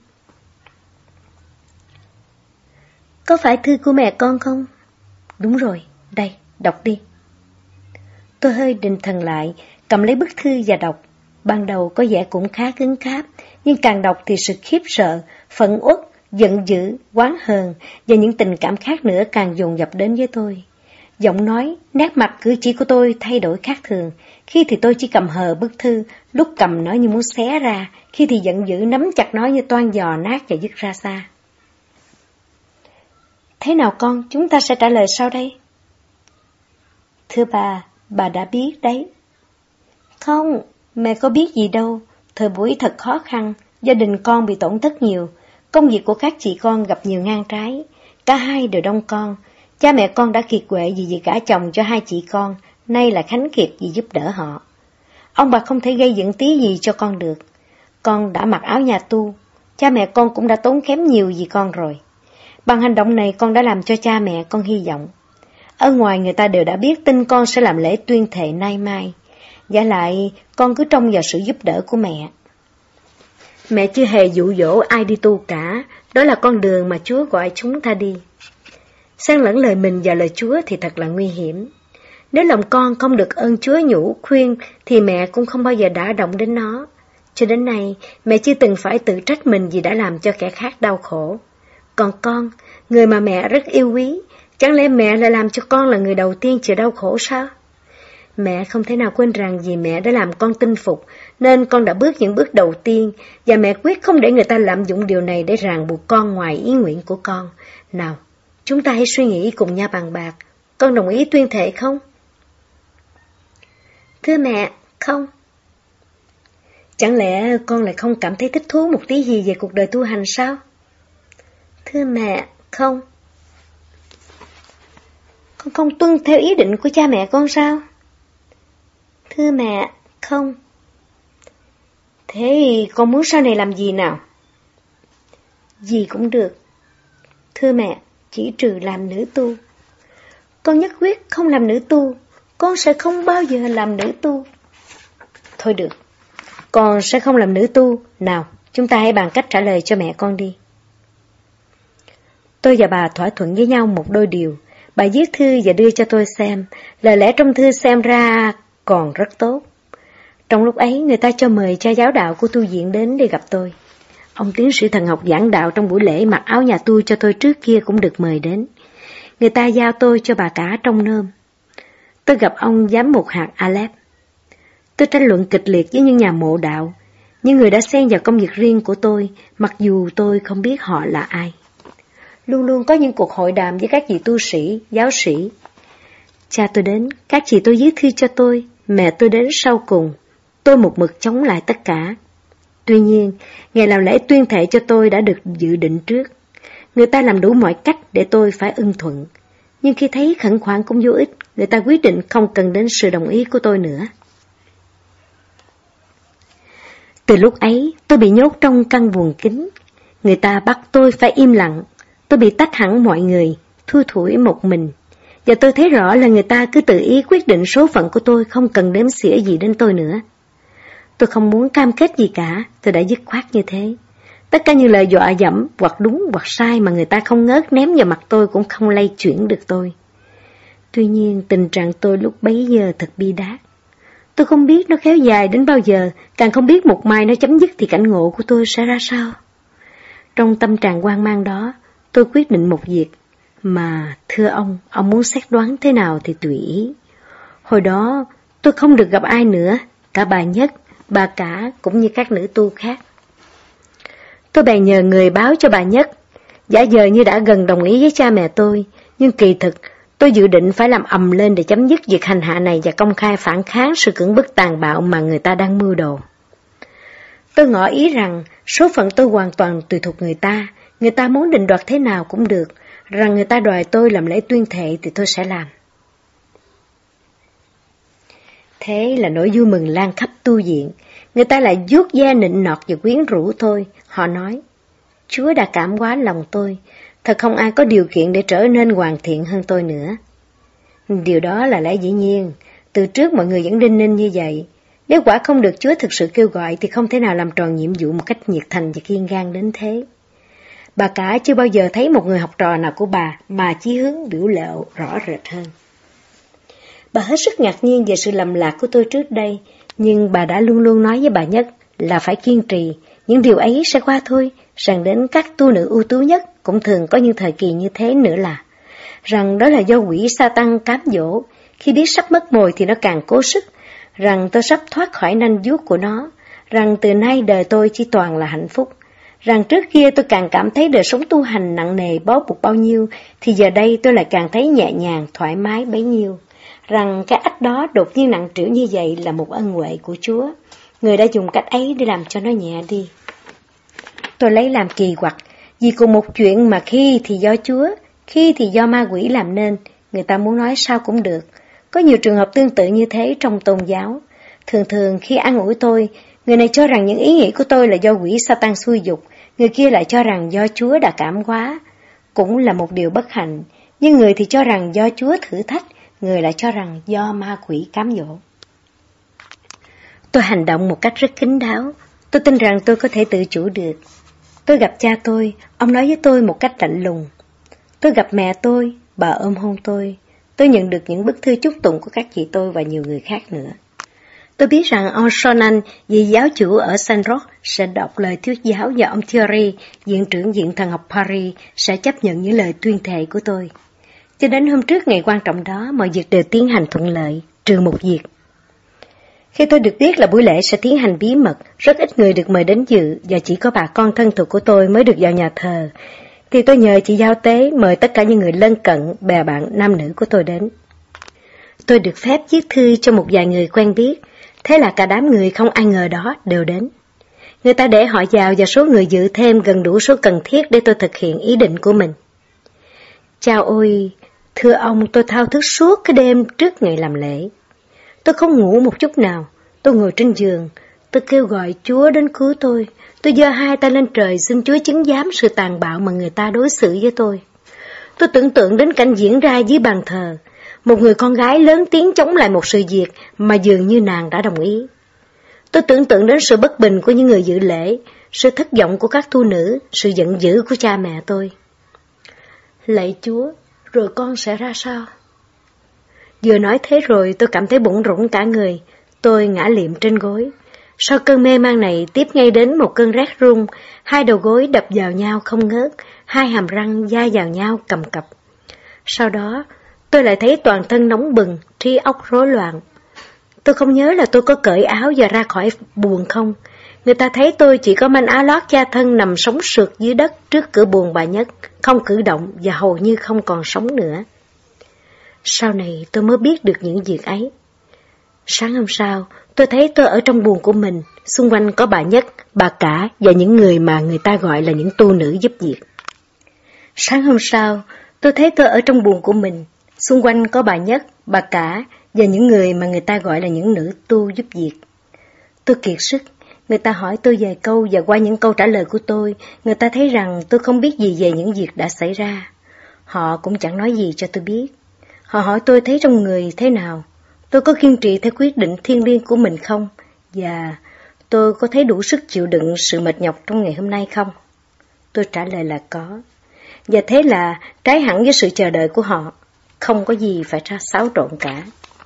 Có phải thư của mẹ con không? Đúng rồi, đây, đọc đi. Tôi hơi định thần lại, cầm lấy bức thư và đọc. Ban đầu có vẻ cũng khá cứng cáp, nhưng càng đọc thì sự khiếp sợ, phẫn uất, giận dữ, oán hờn và những tình cảm khác nữa càng dồn dập đến với tôi. Giọng nói, nét mặt cử chỉ của tôi thay đổi khác thường. Khi thì tôi chỉ cầm hờ bức thư, lúc cầm nó như muốn xé ra, khi thì giận dữ nắm chặt nó như toan giò nát và dứt ra xa. Thế nào con, chúng ta sẽ trả lời sau đây? Thưa bà đã biết đấy. Không, mẹ có biết gì đâu. Thời buổi thật khó khăn, gia đình con bị tổn thất nhiều, công việc của các chị con gặp nhiều ngang trái. Cả hai đều đông con. Cha mẹ con đã kiệt quệ vì gả chồng cho hai chị con, nay là khánh kiệt vì giúp đỡ họ. Ông bà không thể gây dựng tí gì cho con được. Con đã mặc áo nhà tu, cha mẹ con cũng đã tốn kém nhiều vì con rồi. Bằng hành động này con đã làm cho cha mẹ con hy vọng. Ở ngoài người ta đều đã biết tin con sẽ làm lễ tuyên thệ nay mai. Vả lại con cứ trông vào sự giúp đỡ của mẹ. Mẹ chưa hề dụ dỗ ai đi tu cả, đó là con đường mà Chúa gọi chúng ta đi. Xen lẫn lời mình và lời Chúa thì thật là nguy hiểm. Nếu lòng con không được ơn Chúa nhủ, khuyên, thì mẹ cũng không bao giờ đả động đến nó. Cho đến nay, mẹ chưa từng phải tự trách mình vì đã làm cho kẻ khác đau khổ. Còn con, người mà mẹ rất yêu quý, chẳng lẽ mẹ lại làm cho con là người đầu tiên chịu đau khổ sao? Mẹ không thể nào quên rằng vì mẹ đã làm con tin phục, nên con đã bước những bước đầu tiên, và mẹ quyết không để người ta lạm dụng điều này để ràng buộc con ngoài ý nguyện của con. Nào, chúng ta hãy suy nghĩ cùng nhau bàn bạc. Con đồng ý tuyên thệ không? Thưa mẹ, không. Chẳng lẽ con lại không cảm thấy thích thú một tí gì về cuộc đời tu hành sao? Thưa mẹ, không. Con không tuân theo ý định của cha mẹ con sao? Thưa mẹ, không. Thế con muốn sau này làm gì nào? Gì cũng được. Thưa mẹ, chỉ trừ làm nữ tu. Con nhất quyết không làm nữ tu. Con sẽ không bao giờ làm nữ tu. Thôi được, con sẽ không làm nữ tu. Nào, chúng ta hãy bàn cách trả lời cho mẹ con đi. Tôi và bà thỏa thuận với nhau một đôi điều. Bà viết thư và đưa cho tôi xem. Lời lẽ trong thư xem ra còn rất tốt. Trong lúc ấy, người ta cho mời cha giáo đạo của tu viện đến để gặp tôi. Ông tiến sĩ thần học giảng đạo trong buổi lễ mặc áo nhà tu cho tôi trước kia cũng được mời đến. Người ta giao tôi cho bà cả trong nôm. Tôi gặp ông giám mục hạt Aleph. Tôi tranh luận kịch liệt với những nhà mộ đạo, những người đã xen vào công việc riêng của tôi, mặc dù tôi không biết họ là ai. Luôn luôn có những cuộc hội đàm với các vị tu sĩ, giáo sĩ. Cha tôi đến, các chị tôi viết thư cho tôi, mẹ tôi đến sau cùng. Tôi một mực chống lại tất cả. Tuy nhiên, ngày làm lễ tuyên thệ cho tôi đã được dự định trước. Người ta làm đủ mọi cách để tôi phải ưng thuận. Nhưng khi thấy khẩn khoản cũng vô ích, người ta quyết định không cần đến sự đồng ý của tôi nữa. Từ lúc ấy, tôi bị nhốt trong căn buồng kín. Người ta bắt tôi phải im lặng. Tôi bị tách hẳn mọi người, thui thủi một mình. Và tôi thấy rõ là người ta cứ tự ý quyết định số phận của tôi, không cần đếm xỉa gì đến tôi nữa. Tôi không muốn cam kết gì cả, tôi đã dứt khoát như thế. Tất cả những lời dọa dẫm, hoặc đúng hoặc sai mà người ta không ngớt ném vào mặt tôi cũng không lay chuyển được tôi. Tuy nhiên, tình trạng tôi lúc bấy giờ thật bi đát. Tôi không biết nó kéo dài đến bao giờ, càng không biết một mai nó chấm dứt thì cảnh ngộ của tôi sẽ ra sao. Trong tâm trạng hoang mang đó, tôi quyết định một việc, mà thưa ông muốn xét đoán thế nào thì tùy ý. Hồi đó, tôi không được gặp ai nữa, cả bà Nhất, bà Cả cũng như các nữ tu khác. Tôi bèn nhờ người báo cho bà Nhất, giả vờ như đã gần đồng ý với cha mẹ tôi, nhưng kỳ thực tôi dự định phải làm ầm lên để chấm dứt việc hành hạ này và công khai phản kháng sự cưỡng bức tàn bạo mà người ta đang mưu đồ. Tôi ngỏ ý rằng số phận tôi hoàn toàn tùy thuộc người ta muốn định đoạt thế nào cũng được, rằng người ta đòi tôi làm lễ tuyên thệ thì tôi sẽ làm. Thế là nỗi vui mừng lan khắp tu viện, người ta lại vuốt ve nịnh nọt và quyến rũ tôi. Họ nói, Chúa đã cảm hóa lòng tôi, thật không ai có điều kiện để trở nên hoàn thiện hơn tôi nữa. Điều đó là lẽ dĩ nhiên, từ trước mọi người vẫn đinh ninh như vậy. Nếu quả không được Chúa thực sự kêu gọi thì không thể nào làm tròn nhiệm vụ một cách nhiệt thành và kiên gan đến thế. Bà cả chưa bao giờ thấy một người học trò nào của bà mà chí hướng biểu lộ rõ rệt hơn. Bà hết sức ngạc nhiên về sự lầm lạc của tôi trước đây, nhưng bà đã luôn luôn nói với bà Nhất là phải kiên trì, những điều ấy sẽ qua thôi, rằng đến các tu nữ ưu tú nhất cũng thường có những thời kỳ như thế nữa là, rằng đó là do quỷ Sa-tăng cám dỗ, khi biết sắp mất mồi thì nó càng cố sức, rằng tôi sắp thoát khỏi nanh vuốt của nó, rằng từ nay đời tôi chỉ toàn là hạnh phúc, rằng trước kia tôi càng cảm thấy đời sống tu hành nặng nề bó buộc bao nhiêu, thì giờ đây tôi lại càng thấy nhẹ nhàng, thoải mái bấy nhiêu, rằng cái ách đó đột nhiên nặng trĩu như vậy là một ân huệ của Chúa, người đã dùng cách ấy để làm cho nó nhẹ đi. Tôi lấy làm kỳ quặc, vì cùng một chuyện mà khi thì do Chúa, khi thì do ma quỷ làm nên, người ta muốn nói sao cũng được. Có nhiều trường hợp tương tự như thế trong tôn giáo. Thường khi an ủi tôi, người này cho rằng những ý nghĩ của tôi là do quỷ Sa-tan xui dục, người kia lại cho rằng do Chúa đã cảm hóa. Cũng là một điều bất hạnh, nhưng người thì cho rằng do Chúa thử thách, người lại cho rằng do ma quỷ cám dỗ. Tôi hành động một cách rất kín đáo, tôi tin rằng tôi có thể tự chủ được. Tôi gặp cha tôi, ông nói với tôi một cách lạnh lùng. Tôi gặp mẹ tôi, bà ôm hôn tôi. Tôi nhận được những bức thư chúc tụng của các chị tôi và nhiều người khác nữa. Tôi biết rằng ông Sonan, vị giáo chủ ở Saint-Roch, sẽ đọc lời thuyết giáo và ông Thierry, viện trưởng viện thần học Paris, sẽ chấp nhận những lời tuyên thệ của tôi. Cho đến hôm trước ngày quan trọng đó, mọi việc đều tiến hành thuận lợi, trừ một việc. Khi tôi được biết là buổi lễ sẽ tiến hành bí mật, rất ít người được mời đến dự và chỉ có bà con thân thuộc của tôi mới được vào nhà thờ, thì tôi nhờ chị giao tế mời tất cả những người lân cận, bè bạn nam nữ của tôi đến. Tôi được phép viết thư cho một vài người quen biết, thế là cả đám người không ai ngờ đó đều đến. Người ta để họ vào và số người dự thêm gần đủ số cần thiết để tôi thực hiện ý định của mình. Chao ôi, thưa ông, tôi thao thức suốt cái đêm trước ngày làm lễ. Tôi không ngủ một chút nào, tôi ngồi trên giường, tôi kêu gọi Chúa đến cứu tôi giơ hai tay lên trời xin Chúa chứng giám sự tàn bạo mà người ta đối xử với tôi. Tôi tưởng tượng đến cảnh diễn ra dưới bàn thờ, một người con gái lớn tiếng chống lại một sự việc mà dường như nàng đã đồng ý. Tôi tưởng tượng đến sự bất bình của những người dự lễ, sự thất vọng của các tu nữ, sự giận dữ của cha mẹ tôi. Lạy Chúa, rồi con sẽ ra sao? Vừa nói thế rồi tôi cảm thấy bủn rủn cả người, tôi ngã liệm trên gối. Sau cơn mê man này tiếp ngay đến một cơn rét run, hai đầu gối đập vào nhau không ngớt, hai hàm răng da vào nhau cầm cập. Sau đó tôi lại thấy toàn thân nóng bừng, trí óc rối loạn. Tôi không nhớ là tôi có cởi áo và ra khỏi buồng không. Người ta thấy tôi chỉ có manh áo lót da thân nằm sống sượt dưới đất trước cửa buồng bà Nhất, không cử động và hầu như không còn sống nữa. Sau này tôi mới biết được những việc ấy. Sáng hôm sau, tôi thấy tôi ở trong buồng của mình, xung quanh có bà Nhất, bà Cả và những người mà người ta gọi là những tu nữ giúp việc. Sáng hôm sau, tôi thấy tôi ở trong buồng của mình, xung quanh có bà Nhất, bà Cả và những người mà người ta gọi là những nữ tu giúp việc. Tôi kiệt sức, người ta hỏi tôi vài câu và qua những câu trả lời của tôi, người ta thấy rằng tôi không biết gì về những việc đã xảy ra. Họ cũng chẳng nói gì cho tôi biết. Họ hỏi tôi thấy trong người thế nào, tôi có kiên trì theo quyết định thiêng liêng của mình không, và tôi có thấy đủ sức chịu đựng sự mệt nhọc trong ngày hôm nay không? Tôi trả lời là có. Và thế là trái hẳn với sự chờ đợi của họ, không có gì phải xáo trộn cả.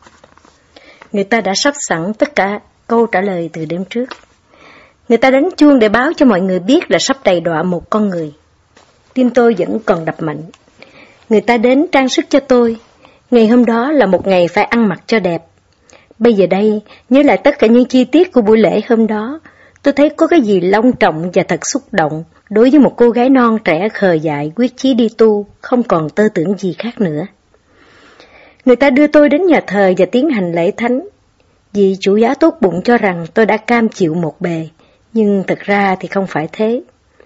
Người ta đã sắp sẵn tất cả câu trả lời từ đêm trước. Người ta đánh chuông để báo cho mọi người biết là sắp đầy đọa một con người. Tim tôi vẫn còn đập mạnh. Người ta đến trang sức cho tôi. Ngày hôm đó là một ngày phải ăn mặc cho đẹp. Bây giờ đây, nhớ lại tất cả những chi tiết của buổi lễ hôm đó, tôi thấy có cái gì long trọng và thật xúc động đối với một cô gái non trẻ khờ dại quyết chí đi tu, không còn tơ tưởng gì khác nữa. Người ta đưa tôi đến nhà thờ và tiến hành lễ thánh. Vì chủ giáo tốt bụng cho rằng tôi đã cam chịu một bề, nhưng thực ra thì không phải thế.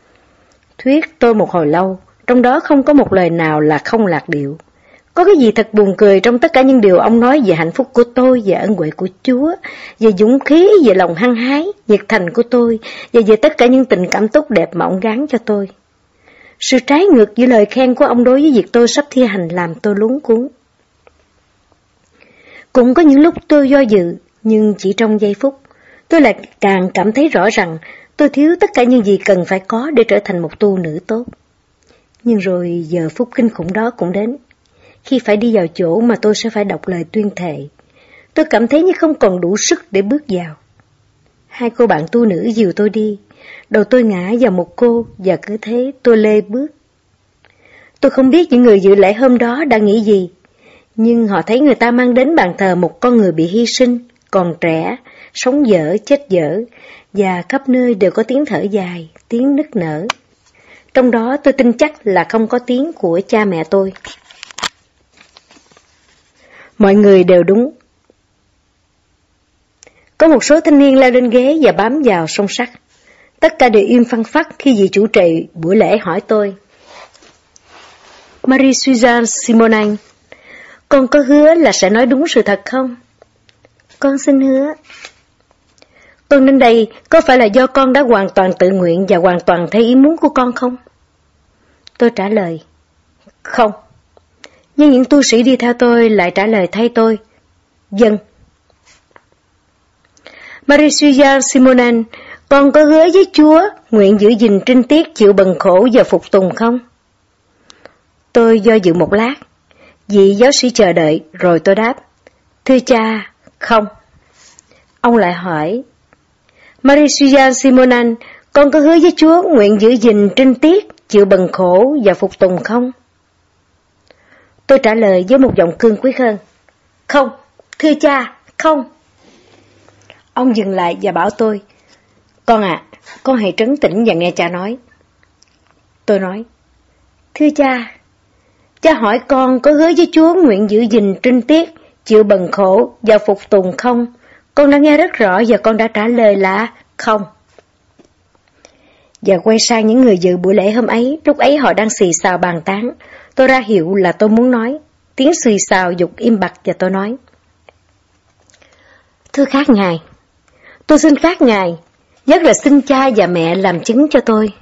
Thuyết tôi một hồi lâu, trong đó không có một lời nào là không lạc điệu. Có cái gì thật buồn cười trong tất cả những điều ông nói về hạnh phúc của tôi, về ân huệ của Chúa, về dũng khí, về lòng hăng hái, nhiệt thành của tôi, và về tất cả những tình cảm tốt đẹp mà ông gán cho tôi. Sự trái ngược giữa lời khen của ông đối với việc tôi sắp thi hành làm tôi luống cuống. Cũng có những lúc tôi do dự, nhưng chỉ trong giây phút, Tôi lại càng cảm thấy rõ rằng tôi thiếu tất cả những gì cần phải có để trở thành một tu nữ tốt. Nhưng rồi giờ phút kinh khủng đó cũng đến. Khi phải đi vào chỗ mà tôi sẽ phải đọc lời tuyên thệ, tôi cảm thấy như không còn đủ sức để bước vào. Hai cô bạn tu nữ dìu tôi đi, đầu tôi ngã vào một cô và cứ thế tôi lê bước. Tôi không biết những người dự lễ hôm đó đã nghĩ gì, nhưng họ thấy người ta mang đến bàn thờ một con người bị hy sinh, còn trẻ, sống dở, chết dở, và khắp nơi đều có tiếng thở dài, tiếng nức nở. Trong đó tôi tin chắc là không có tiếng của cha mẹ tôi. Mọi người đều đúng. Có một số thanh niên leo lên ghế và bám vào song sắt. Tất cả đều im phăng phắc khi vị chủ trì buổi lễ hỏi tôi: Marie-Suzanne Simonin, con có hứa là sẽ nói đúng sự thật không? Con xin hứa. Con đến đây có phải là do con đã hoàn toàn tự nguyện và hoàn toàn theo ý muốn của con không? Tôi trả lời: không. Nhưng những tu sĩ đi theo tôi lại trả lời thay tôi: vâng. Marie-Suzanne Simonin, con có hứa với Chúa nguyện giữ gìn trinh tiết, chịu bần khổ và phục tùng không? Tôi do dự một lát. Vị giáo sĩ chờ đợi, rồi tôi đáp: thưa cha, không. Ông lại hỏi: Marie-Suzanne Simonin, con có hứa với Chúa nguyện giữ gìn trinh tiết, chịu bần khổ và phục tùng không? Tôi trả lời với một giọng cương quyết hơn: không, thưa cha, không. Ông dừng lại và bảo tôi: con ạ, con hãy trấn tĩnh và nghe cha nói. Tôi nói: thưa cha, cha hỏi con có hứa với Chúa nguyện giữ gìn trinh tiết, chịu bần khổ và phục tùng không? Con đã nghe rất rõ và con đã trả lời là không. Và quay sang những người dự buổi lễ hôm ấy, lúc ấy họ đang xì xào bàn tán. Tôi ra hiệu là tôi muốn nói. Tiếng xì xào dục im bặt và tôi nói: thưa các ngài, tôi xin các ngài, nhất là xin cha và mẹ làm chứng cho tôi.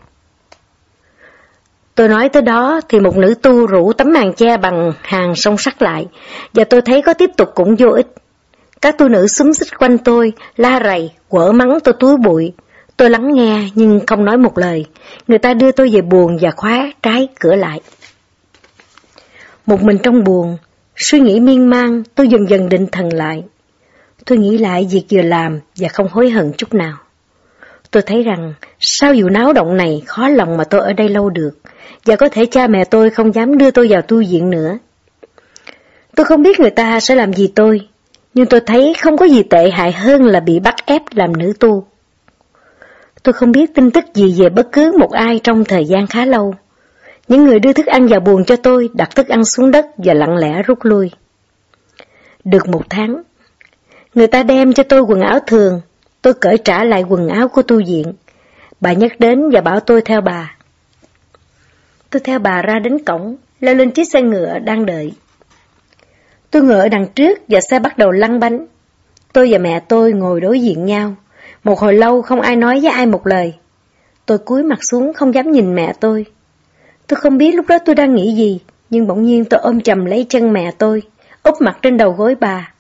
Tôi nói tới đó thì một nữ tu rủ tấm màn che bằng hàng song sắt lại, và tôi thấy có tiếp tục cũng vô ích. Các tu nữ xúm xít quanh tôi, la rầy, quở mắng tôi túi bụi. Tôi lắng nghe nhưng không nói một lời. Người ta đưa tôi về buồng và khóa trái cửa lại. Một mình trong buồng, suy nghĩ miên man, tôi dần dần định thần lại. Tôi nghĩ lại việc vừa làm và không hối hận chút nào. Tôi thấy rằng sau vụ náo động này khó lòng mà tôi ở đây lâu được, và có thể cha mẹ tôi không dám đưa tôi vào tu viện nữa. Tôi không biết người ta sẽ làm gì tôi, nhưng tôi thấy không có gì tệ hại hơn là bị bắt ép làm nữ tu. Tôi không biết tin tức gì về bất cứ một ai trong thời gian khá lâu. Những người đưa thức ăn vào buồng cho tôi đặt thức ăn xuống đất và lặng lẽ rút lui. Được một tháng, người ta đem cho tôi quần áo thường. Tôi cởi trả lại quần áo của tu viện. Bà nhắc đến và bảo tôi theo bà. Tôi theo bà ra đến cổng, leo lên chiếc xe ngựa đang đợi. Tôi ngựa ở đằng trước và xe bắt đầu lăn bánh. Tôi và mẹ tôi ngồi đối diện nhau. Một hồi lâu không ai nói với ai một lời. Tôi cúi mặt xuống không dám nhìn mẹ tôi. Tôi không biết lúc đó tôi đang nghĩ gì, nhưng bỗng nhiên tôi ôm chầm lấy chân mẹ tôi, úp mặt trên đầu gối bà.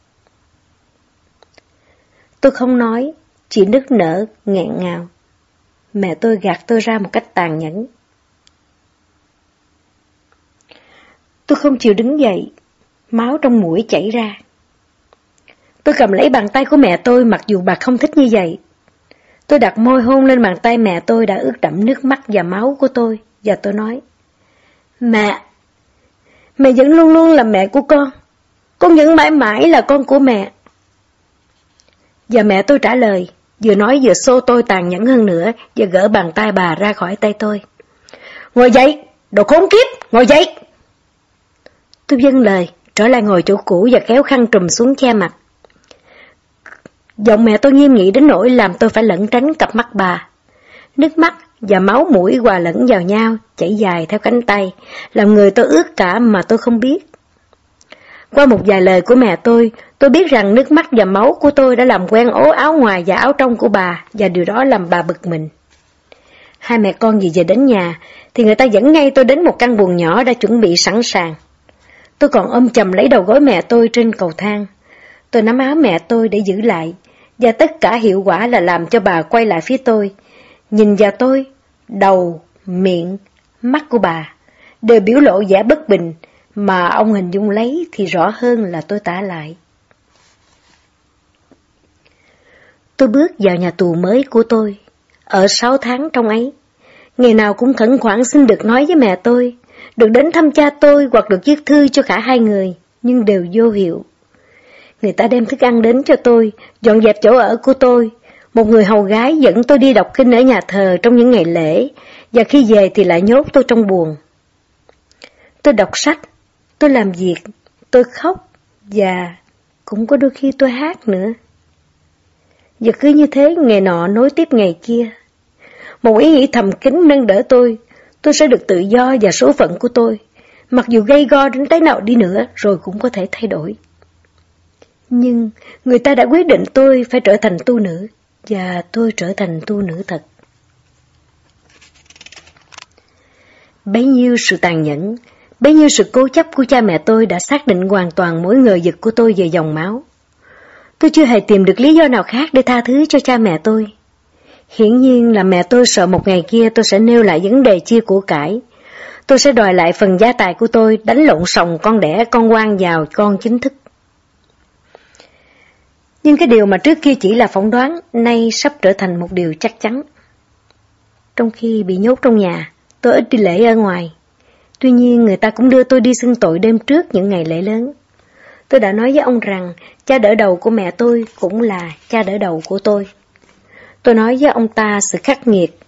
Tôi không nói, chỉ nức nở, nghẹn ngào. Mẹ tôi gạt tôi ra một cách tàn nhẫn. Tôi không chịu đứng dậy, máu trong mũi chảy ra. Tôi cầm lấy bàn tay của mẹ tôi mặc dù bà không thích như vậy. Tôi đặt môi hôn lên bàn tay mẹ tôi đã ướt đẫm nước mắt và máu của tôi, và tôi nói: Mẹ vẫn luôn luôn là mẹ của con vẫn mãi mãi là con của mẹ. Và mẹ tôi trả lời, vừa nói vừa xô tôi tàn nhẫn hơn nữa và gỡ bàn tay bà ra khỏi tay tôi. Ngồi dậy, đồ khốn kiếp, ngồi dậy. Tôi vâng lời, trở lại ngồi chỗ cũ và kéo khăn trùm xuống che mặt. Giọng mẹ tôi nghiêm nghị đến nỗi làm tôi phải lẩn tránh cặp mắt bà. Nước mắt và máu mũi hòa lẫn vào nhau, chảy dài theo cánh tay, làm người tôi ướt cả mà tôi không biết. Qua một vài lời của mẹ tôi biết rằng nước mắt và máu của tôi đã làm quen ố áo ngoài và áo trong của bà, và điều đó làm bà bực mình. Hai mẹ con vừa về đến nhà, thì người ta dẫn ngay tôi đến một căn buồng nhỏ đã chuẩn bị sẵn sàng. Tôi còn ôm chầm lấy đầu gối mẹ tôi trên cầu thang. Tôi nắm áo mẹ tôi để giữ lại, và tất cả hiệu quả là làm cho bà quay lại phía tôi. Nhìn vào tôi, đầu, miệng, mắt của bà đều biểu lộ vẻ bất bình, mà ông hình dung lấy thì rõ hơn là tôi tả lại. Tôi bước vào nhà tù mới của tôi. Ở 6 tháng trong ấy, ngày nào cũng khẩn khoản xin được nói với mẹ tôi, được đến thăm cha tôi hoặc được viết thư cho cả hai người, nhưng đều vô hiệu. Người ta đem thức ăn đến cho tôi, dọn dẹp chỗ ở của tôi. Một người hầu gái dẫn tôi đi đọc kinh ở nhà thờ trong những ngày lễ, và khi về thì lại nhốt tôi trong buồng. Tôi đọc sách, tôi làm việc, tôi khóc, và cũng có đôi khi tôi hát nữa. Và cứ như thế ngày nọ nối tiếp ngày kia. Một ý nghĩ thầm kín nâng đỡ tôi sẽ được tự do và số phận của tôi, mặc dù gay go đến thế nào đi nữa rồi cũng có thể thay đổi. Nhưng người ta đã quyết định tôi phải trở thành tu nữ, và tôi trở thành tu nữ thật. Bấy nhiêu sự tàn nhẫn, bấy nhiêu sự cố chấp của cha mẹ tôi đã xác định hoàn toàn mối ngờ vực của tôi về dòng máu. Tôi chưa hề tìm được lý do nào khác để tha thứ cho cha mẹ tôi. Hiển nhiên là mẹ tôi sợ một ngày kia tôi sẽ nêu lại vấn đề chia của cải. Tôi sẽ đòi lại phần gia tài của tôi, đánh lộn sòng con đẻ con quan vào con chính thức. Nhưng cái điều mà trước kia chỉ là phỏng đoán, nay sắp trở thành một điều chắc chắn. Trong khi bị nhốt trong nhà, tôi ít đi lễ ở ngoài. Tuy nhiên người ta cũng đưa tôi đi xưng tội đêm trước những ngày lễ lớn. Tôi đã nói với ông rằng cha đỡ đầu của mẹ tôi cũng là cha đỡ đầu của tôi. Tôi nói với ông ta sự khắc nghiệt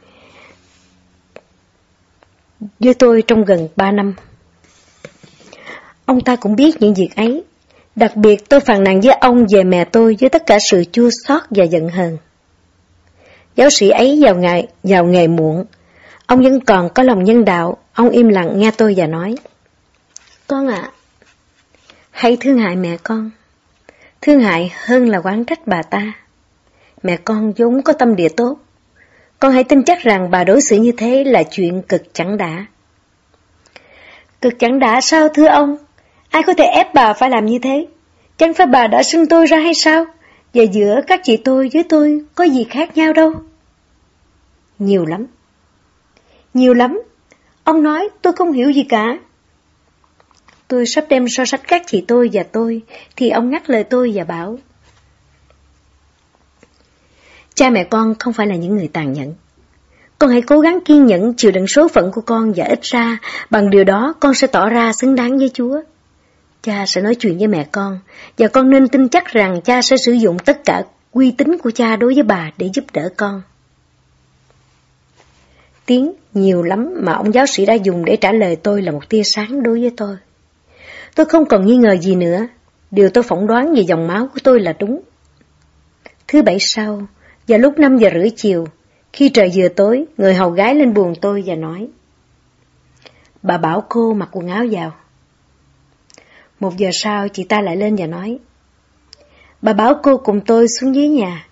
với tôi trong gần 3 năm. Ông ta cũng biết những việc ấy. Đặc biệt tôi phàn nàn với ông về mẹ tôi với tất cả sự chua xót và giận hờn. Giáo sĩ ấy vào nghề muộn. Ông vẫn còn có lòng nhân đạo. Ông im lặng nghe tôi và nói: Con ạ, hãy thương hại mẹ con. Thương hại hơn là oán trách bà ta. Mẹ con vốn có tâm địa tốt. Con hãy tin chắc rằng bà đối xử như thế là chuyện cực chẳng đã. Cực chẳng đã sao thưa ông? Ai có thể ép bà phải làm như thế? Chẳng phải bà đã xưng tôi ra hay sao? Và giữa các chị tôi với tôi có gì khác nhau đâu. Nhiều lắm. Nhiều lắm. Ông nói tôi không hiểu gì cả. Tôi sắp đem so sánh các chị tôi và tôi, thì ông ngắt lời tôi và bảo: Cha mẹ con không phải là những người tàn nhẫn. Con hãy cố gắng kiên nhẫn chịu đựng số phận của con, và ít ra bằng điều đó con sẽ tỏ ra xứng đáng với Chúa. Cha sẽ nói chuyện với mẹ con, và con nên tin chắc rằng cha sẽ sử dụng tất cả uy tín của cha đối với bà để giúp đỡ con. Tiếng nhiều lắm mà ông giáo sĩ đã dùng để trả lời tôi là một tia sáng đối với tôi. Tôi không còn nghi ngờ gì nữa. Điều tôi phỏng đoán về dòng máu của tôi là đúng. Thứ Bảy sau, vào lúc 5:30 chiều, khi trời vừa tối, người hầu gái lên buồng tôi và nói: Bà bảo cô mặc quần áo vào. 1 giờ sau, chị ta lại lên và nói: Bà bảo cô cùng tôi xuống dưới nhà.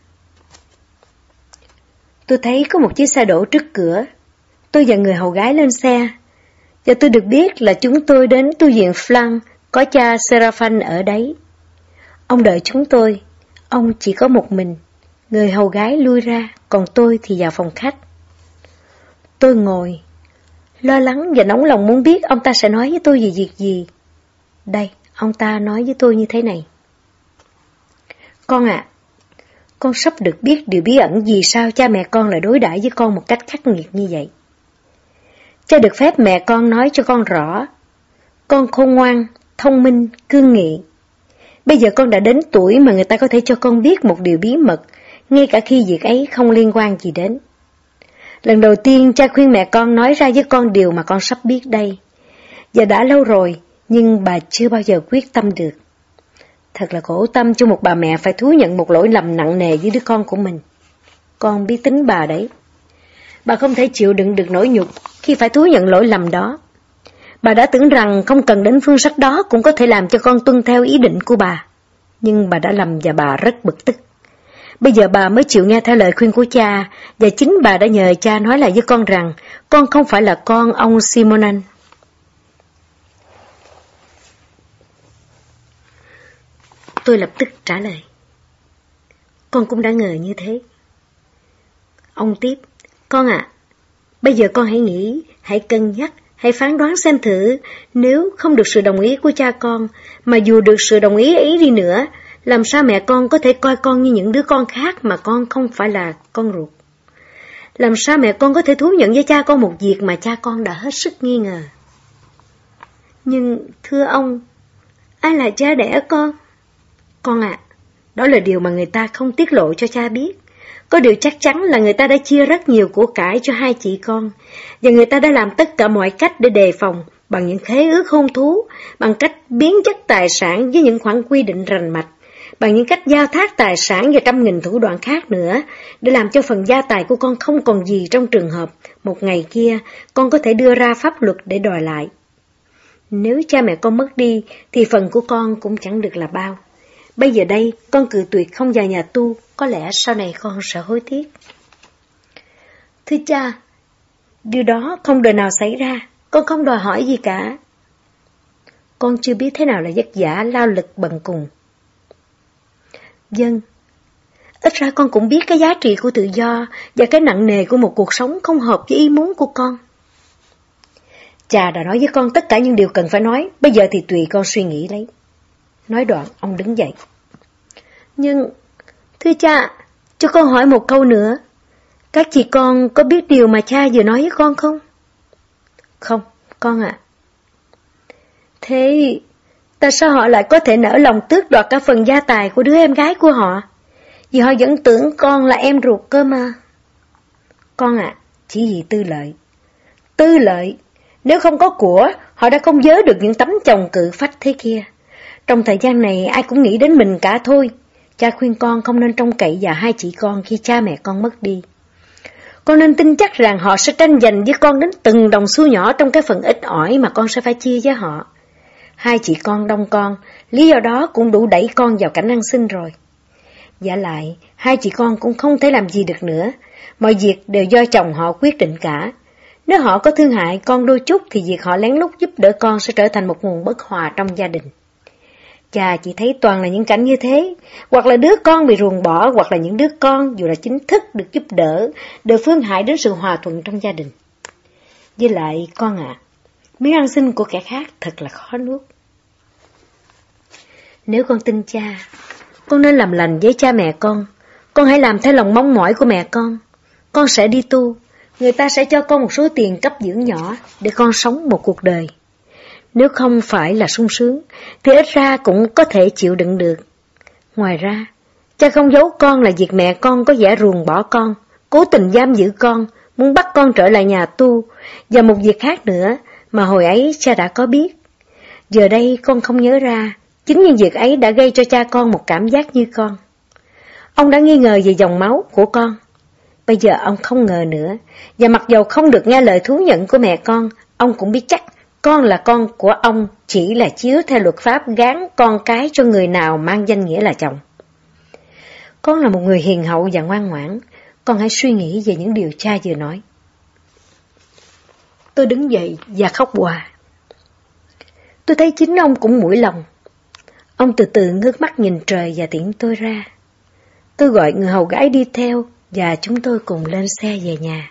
Tôi thấy có một chiếc xe đổ trước cửa. Tôi và người hầu gái lên xe, và tôi được biết là chúng tôi đến tu viện Flan, có cha Seraphim ở đấy. Ông đợi chúng tôi. Ông chỉ có một mình. Người hầu gái lui ra, còn tôi thì vào phòng khách. Tôi ngồi, lo lắng và nóng lòng muốn biết ông ta sẽ nói với tôi về việc gì. Đây, ông ta nói với tôi như thế này: Con ạ, con sắp được biết điều bí ẩn vì sao cha mẹ con lại đối đãi với con một cách khắc nghiệt như vậy. Cha được phép mẹ con nói cho con rõ. Con khôn ngoan, thông minh, cương nghị. Bây giờ con đã đến tuổi mà người ta có thể cho con biết một điều bí mật, ngay cả khi việc ấy không liên quan gì đến. Lần đầu tiên cha khuyên mẹ con nói ra với con điều mà con sắp biết đây. Và đã lâu rồi, nhưng bà chưa bao giờ quyết tâm được. Thật là khổ tâm cho một bà mẹ phải thú nhận một lỗi lầm nặng nề với đứa con của mình. Con biết tính bà đấy. Bà không thể chịu đựng được nỗi nhục khi phải thú nhận lỗi lầm đó. Bà đã tưởng rằng không cần đến phương sách đó cũng có thể làm cho con tuân theo ý định của bà. Nhưng bà đã lầm và bà rất bực tức. Bây giờ bà mới chịu nghe theo lời khuyên của cha, và chính bà đã nhờ cha nói lại với con rằng con không phải là con ông Simonan. Tôi lập tức trả lời: Con cũng đã ngờ như thế. Ông tiếp, con ạ, bây giờ con hãy nghĩ, hãy cân nhắc, hãy phán đoán xem thử, nếu không được sự đồng ý của cha con, mà dù được sự đồng ý ấy đi nữa, làm sao mẹ con có thể coi con như những đứa con khác mà con không phải là con ruột? Làm sao mẹ con có thể thú nhận với cha con một việc mà cha con đã hết sức nghi ngờ? Nhưng thưa ông, ai là cha đẻ con? Con ạ, đó là điều mà người ta không tiết lộ cho cha biết. Có điều chắc chắn là người ta đã chia rất nhiều của cải cho hai chị con, và người ta đã làm tất cả mọi cách để đề phòng, bằng những khế ước hôn thú, bằng cách biến chất tài sản với những khoản quy định rành mạch, bằng những cách giao thác tài sản và trăm nghìn thủ đoạn khác nữa, để làm cho phần gia tài của con không còn gì trong trường hợp một ngày kia con có thể đưa ra pháp luật để đòi lại. Nếu cha mẹ con mất đi, thì phần của con cũng chẳng được là bao. Bây giờ đây, con cự tuyệt không vào nhà tu, có lẽ sau này con sẽ hối tiếc. Thưa cha, điều đó không đời nào xảy ra, con không đòi hỏi gì cả. Con chưa biết thế nào là vất vả, lao lực bần cùng. Vâng, ít ra con cũng biết cái giá trị của tự do và cái nặng nề của một cuộc sống không hợp với ý muốn của con. Cha đã nói với con tất cả những điều cần phải nói, bây giờ thì tùy con suy nghĩ lấy. Nói đoạn, ông đứng dậy. Nhưng, thưa cha, cho con hỏi một câu nữa. Các chị con có biết điều mà cha vừa nói với con không? Không, con ạ. Thế, tại sao họ lại có thể nỡ lòng tước đoạt cả phần gia tài của đứa em gái của họ? Vì họ vẫn tưởng con là em ruột cơ mà. Con ạ, chỉ vì tư lợi. Tư lợi, nếu không có của, họ đã không vớ được những tấm chồng cự phách thế kia. Trong thời gian này ai cũng nghĩ đến mình cả thôi. Cha khuyên con không nên trông cậy vào hai chị con khi cha mẹ con mất đi. Con nên tin chắc rằng họ sẽ tranh giành với con đến từng đồng xu nhỏ trong cái phần ít ỏi mà con sẽ phải chia với họ. Hai chị con đông con, lý do đó cũng đủ đẩy con vào cảnh ăn xin rồi. Vả lại, hai chị con cũng không thể làm gì được nữa. Mọi việc đều do chồng họ quyết định cả. Nếu họ có thương hại con đôi chút thì việc họ lén lút giúp đỡ con sẽ trở thành một nguồn bất hòa trong gia đình. Cha chỉ thấy toàn là những cảnh như thế, hoặc là đứa con bị ruồng bỏ, hoặc là những đứa con dù là chính thức được giúp đỡ, đều phương hại đến sự hòa thuận trong gia đình. Với lại con ạ, miếng ăn xin của kẻ khác thật là khó nuốt. Nếu con tin cha, con nên làm lành với cha mẹ con hãy làm theo lòng mong mỏi của mẹ con sẽ đi tu, người ta sẽ cho con một số tiền cấp dưỡng nhỏ để con sống một cuộc đời. Nếu không phải là sung sướng, thì ít ra cũng có thể chịu đựng được. Ngoài ra, cha không giấu con là việc mẹ con có vẻ ruồng bỏ con, cố tình giam giữ con, muốn bắt con trở lại nhà tu, và một việc khác nữa mà hồi ấy cha đã có biết. Giờ đây con không nhớ ra, chính những việc ấy đã gây cho cha con một cảm giác như con. Ông đã nghi ngờ về dòng máu của con. Bây giờ ông không ngờ nữa, và mặc dầu không được nghe lời thú nhận của mẹ con, ông cũng biết chắc con là con của ông, chỉ là chiếu theo luật pháp gán con cái cho người nào mang danh nghĩa là chồng. Con là một người hiền hậu và ngoan ngoãn, con hãy suy nghĩ về những điều cha vừa nói. Tôi đứng dậy và khóc òa. Tôi thấy chính ông cũng mũi lòng. Ông từ từ ngước mắt nhìn trời và tiễn tôi ra. Tôi gọi người hầu gái đi theo và chúng tôi cùng lên xe về nhà.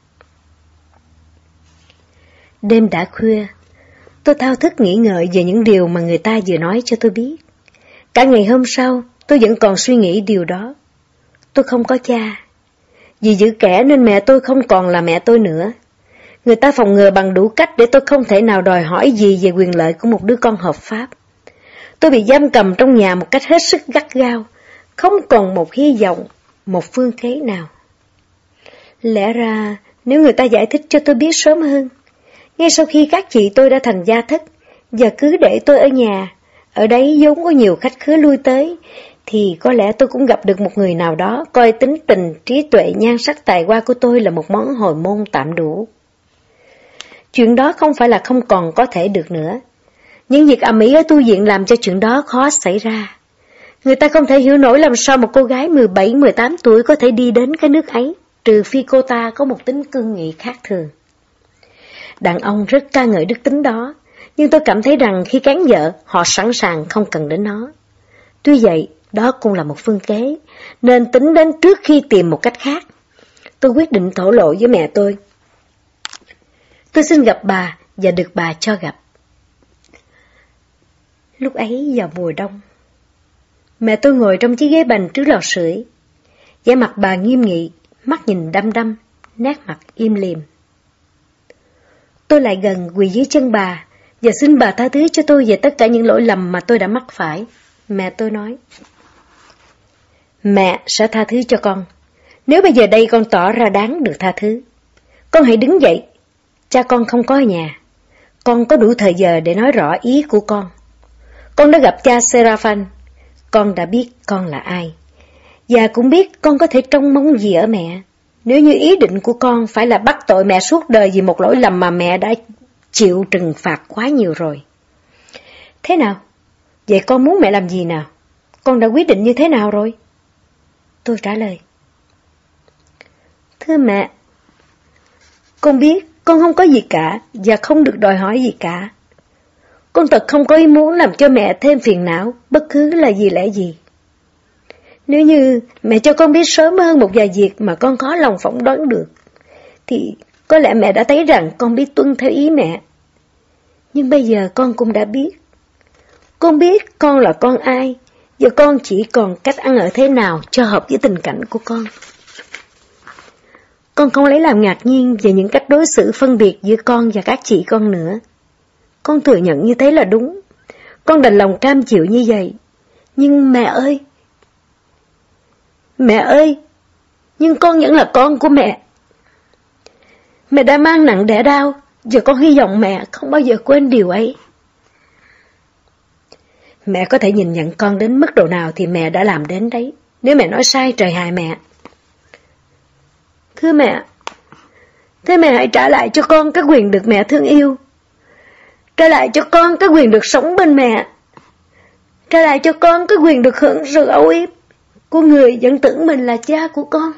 Đêm đã khuya, tôi thao thức nghĩ ngợi về những điều mà người ta vừa nói cho tôi biết. Cả ngày hôm sau, tôi vẫn còn suy nghĩ điều đó. Tôi không có cha. Vì giữ kẻ nên mẹ tôi không còn là mẹ tôi nữa. Người ta phòng ngừa bằng đủ cách để tôi không thể nào đòi hỏi gì về quyền lợi của một đứa con hợp pháp. Tôi bị giam cầm trong nhà một cách hết sức gắt gao, không còn một hy vọng, một phương kế nào. Lẽ ra, nếu người ta giải thích cho tôi biết sớm hơn, ngay sau khi các chị tôi đã thành gia thất, và cứ để tôi ở nhà, ở đấy vốn có nhiều khách khứa lui tới, thì có lẽ tôi cũng gặp được một người nào đó coi tính tình, trí tuệ, nhan sắc, tài hoa của tôi là một món hồi môn tạm đủ. Chuyện đó không phải là không còn có thể được nữa. Những việc ầm ĩ ở tu viện làm cho chuyện đó khó xảy ra. Người ta không thể hiểu nổi làm sao một cô gái 17-18 tuổi có thể đi đến cái nước ấy, trừ phi cô ta có một tính cương nghị khác thường. Đàn ông rất ca ngợi đức tính đó, nhưng tôi cảm thấy rằng khi cán vợ, họ sẵn sàng không cần đến nó. Tuy vậy, Đó cũng là một phương kế, nên tính đến trước khi tìm một cách khác. Tôi quyết định thổ lộ với mẹ tôi. Tôi xin gặp bà và được bà cho gặp. Lúc ấy vào mùa đông, mẹ tôi ngồi trong chiếc ghế bành trước lò sưởi. vẻ mặt bà nghiêm nghị, mắt nhìn đăm đăm, nét mặt im lìm. Tôi lại gần quỳ dưới chân bà và xin bà tha thứ cho tôi về tất cả những lỗi lầm mà tôi đã mắc phải. Mẹ tôi nói, mẹ sẽ tha thứ cho con. Nếu bây giờ đây con tỏ ra đáng được tha thứ, con hãy đứng dậy. Cha con không có ở nhà. Con có đủ thời giờ để nói rõ ý của con. Con đã gặp cha Seraphim. Con đã biết con là ai. Và cũng biết con có thể trông mong gì ở mẹ. Nếu như ý định của con phải là bắt tội mẹ suốt đời vì một lỗi lầm mà mẹ đã chịu trừng phạt quá nhiều rồi. Thế nào? Vậy con muốn mẹ làm gì nào? Con đã quyết định như thế nào rồi? Tôi trả lời, thưa mẹ, con biết con không có gì cả và không được đòi hỏi gì cả. Con thật không có ý muốn làm cho mẹ thêm phiền não, bất cứ là gì lẽ gì. Nếu như mẹ cho con biết sớm hơn một vài việc mà con có lòng phỏng đoán được, thì có lẽ mẹ đã thấy rằng con biết tuân theo ý mẹ. Nhưng bây giờ con cũng đã biết. Con biết con là con ai, và con chỉ còn cách ăn ở thế nào cho hợp với tình cảnh của con. Con không lấy làm ngạc nhiên về những cách đối xử phân biệt giữa con và các chị con nữa. Con thừa nhận như thế là đúng. Con đành lòng cam chịu như vậy. Nhưng mẹ ơi! Mẹ ơi! Nhưng con vẫn là con của mẹ. Mẹ đã mang nặng đẻ đau, và con hy vọng mẹ không bao giờ quên điều ấy. Mẹ có thể nhìn nhận con đến mức độ nào thì mẹ đã làm đến đấy. Nếu mẹ nói sai, trời hại mẹ. Thưa mẹ, thế mẹ hãy trả lại cho con cái quyền được mẹ thương yêu. Trả lại cho con cái quyền được sống bên mẹ. Trả lại cho con cái quyền được hưởng sự âu yếm của người vẫn tưởng mình là cha của con.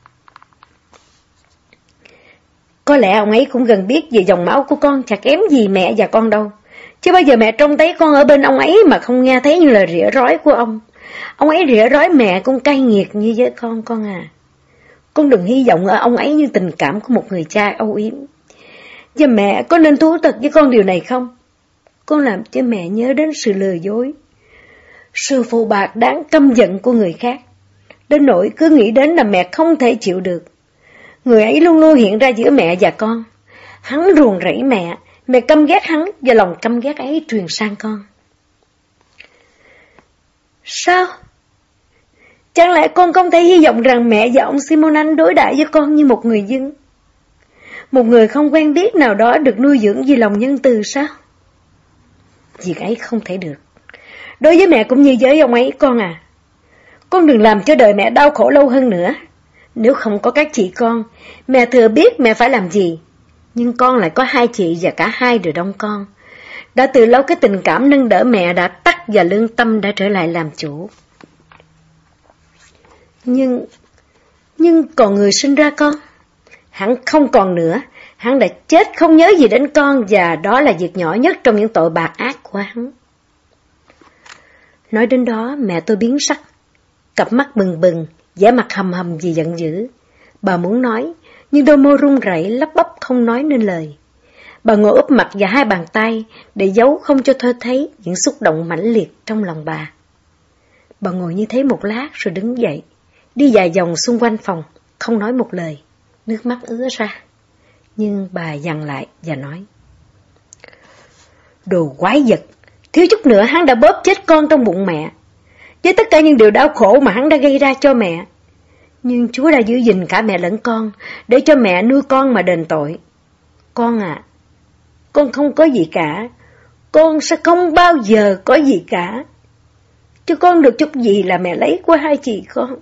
Có lẽ ông ấy cũng gần biết về dòng máu của con chả kém gì mẹ và con đâu. Chứ bao giờ mẹ trông thấy con ở bên ông ấy mà không nghe thấy những lời rỉa rói của ông. Ông ấy rỉa rói mẹ cũng cay nghiệt như với con à. Con đừng hy vọng ở ông ấy như tình cảm của một người cha âu yếm. Và mẹ có nên thú thật với con điều này không? Con làm cho mẹ nhớ đến sự lừa dối, sự phù bạc đáng căm giận của người khác, đến nỗi cứ nghĩ đến là mẹ không thể chịu được. Người ấy luôn luôn hiện ra giữa mẹ và con. Hắn ruồng rẫy mẹ căm ghét hắn và lòng căm ghét ấy truyền sang con. Sao? Chẳng lẽ con không thể hy vọng rằng mẹ và ông Simonan đối đãi với con như một người dân, một người không quen biết nào đó được nuôi dưỡng vì lòng nhân từ sao? Việc ấy không thể được. Đối với mẹ cũng như với ông ấy, con à. Con đừng làm cho đời mẹ đau khổ lâu hơn nữa. Nếu không có các chị con, mẹ thừa biết mẹ phải làm gì. Nhưng con lại có hai chị và cả hai đều đông con. Đã từ lâu cái tình cảm nâng đỡ mẹ đã tắt và lương tâm đã trở lại làm chủ. Nhưng còn người sinh ra con, hắn không còn nữa. Hắn đã chết không nhớ gì đến con, và đó là việc nhỏ nhất trong những tội bạc ác của hắn. Nói đến đó mẹ tôi biến sắc, cặp mắt bừng bừng, vẻ mặt hầm hầm vì giận dữ. Bà muốn nói, nhưng đôi môi run rẩy lắp bắp không nói nên lời. Bà ngồi úp mặt vào hai bàn tay để giấu không cho tôi thấy những xúc động mãnh liệt trong lòng bà. Bà ngồi như thế một lát rồi đứng dậy, đi vài vòng xung quanh phòng, không nói một lời, nước mắt ứa ra. Nhưng bà dằn lại và nói, đồ quái vật, thiếu chút nữa hắn đã bóp chết con trong bụng mẹ, với tất cả những điều đau khổ mà hắn đã gây ra cho mẹ. Nhưng Chúa đã giữ gìn cả mẹ lẫn con, để cho mẹ nuôi con mà đền tội. Con à, con không có gì cả, con sẽ không bao giờ có gì cả. Chứ con được chút gì là mẹ lấy của hai chị con.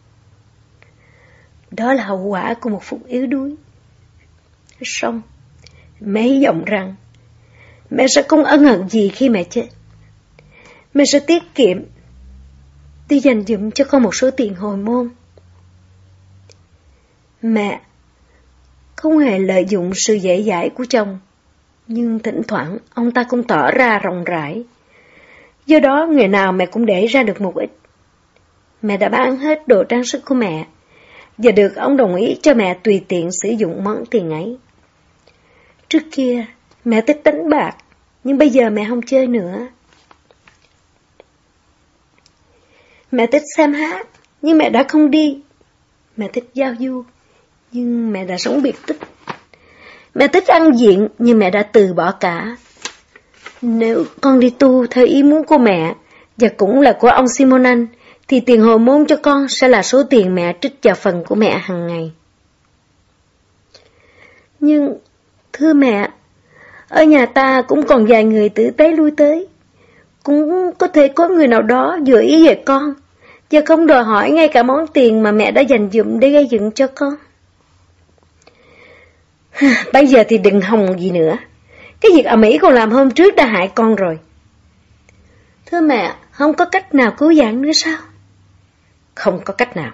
Đó là hậu quả của một phút yếu đuối. Xong, mẹ hy vọng rằng mẹ sẽ không ân hận gì khi mẹ chết. Mẹ sẽ tiết kiệm đi dành dụm cho con một số tiền hồi môn. Mẹ không hề lợi dụng sự dễ dãi của chồng, nhưng thỉnh thoảng ông ta cũng tỏ ra rộng rãi. Do đó ngày nào mẹ cũng để ra được một ít. Mẹ đã bán hết đồ trang sức của mẹ, và được ông đồng ý cho mẹ tùy tiện sử dụng món tiền ấy. Trước kia, mẹ thích đánh bạc, nhưng bây giờ mẹ không chơi nữa. Mẹ thích xem hát, nhưng mẹ đã không đi. Mẹ thích giao du, nhưng mẹ đã sống biệt tích. Mẹ thích ăn diện, nhưng mẹ đã từ bỏ cả. Nếu con đi tu theo ý muốn của mẹ, và cũng là của ông Simonan, thì tiền hồi môn cho con sẽ là số tiền mẹ trích vào phần của mẹ hàng ngày. Nhưng, thưa mẹ, ở nhà ta cũng còn vài người tử tế lui tới. Cũng có thể có người nào đó vừa ý về con, và không đòi hỏi ngay cả món tiền mà mẹ đã dành dụm để gây dựng cho con. Bây giờ thì đừng hòng gì nữa. Cái việc ầm ĩ con làm hôm trước đã hại con rồi. Thưa mẹ, không có cách nào cứu vãn nữa sao? Không có cách nào.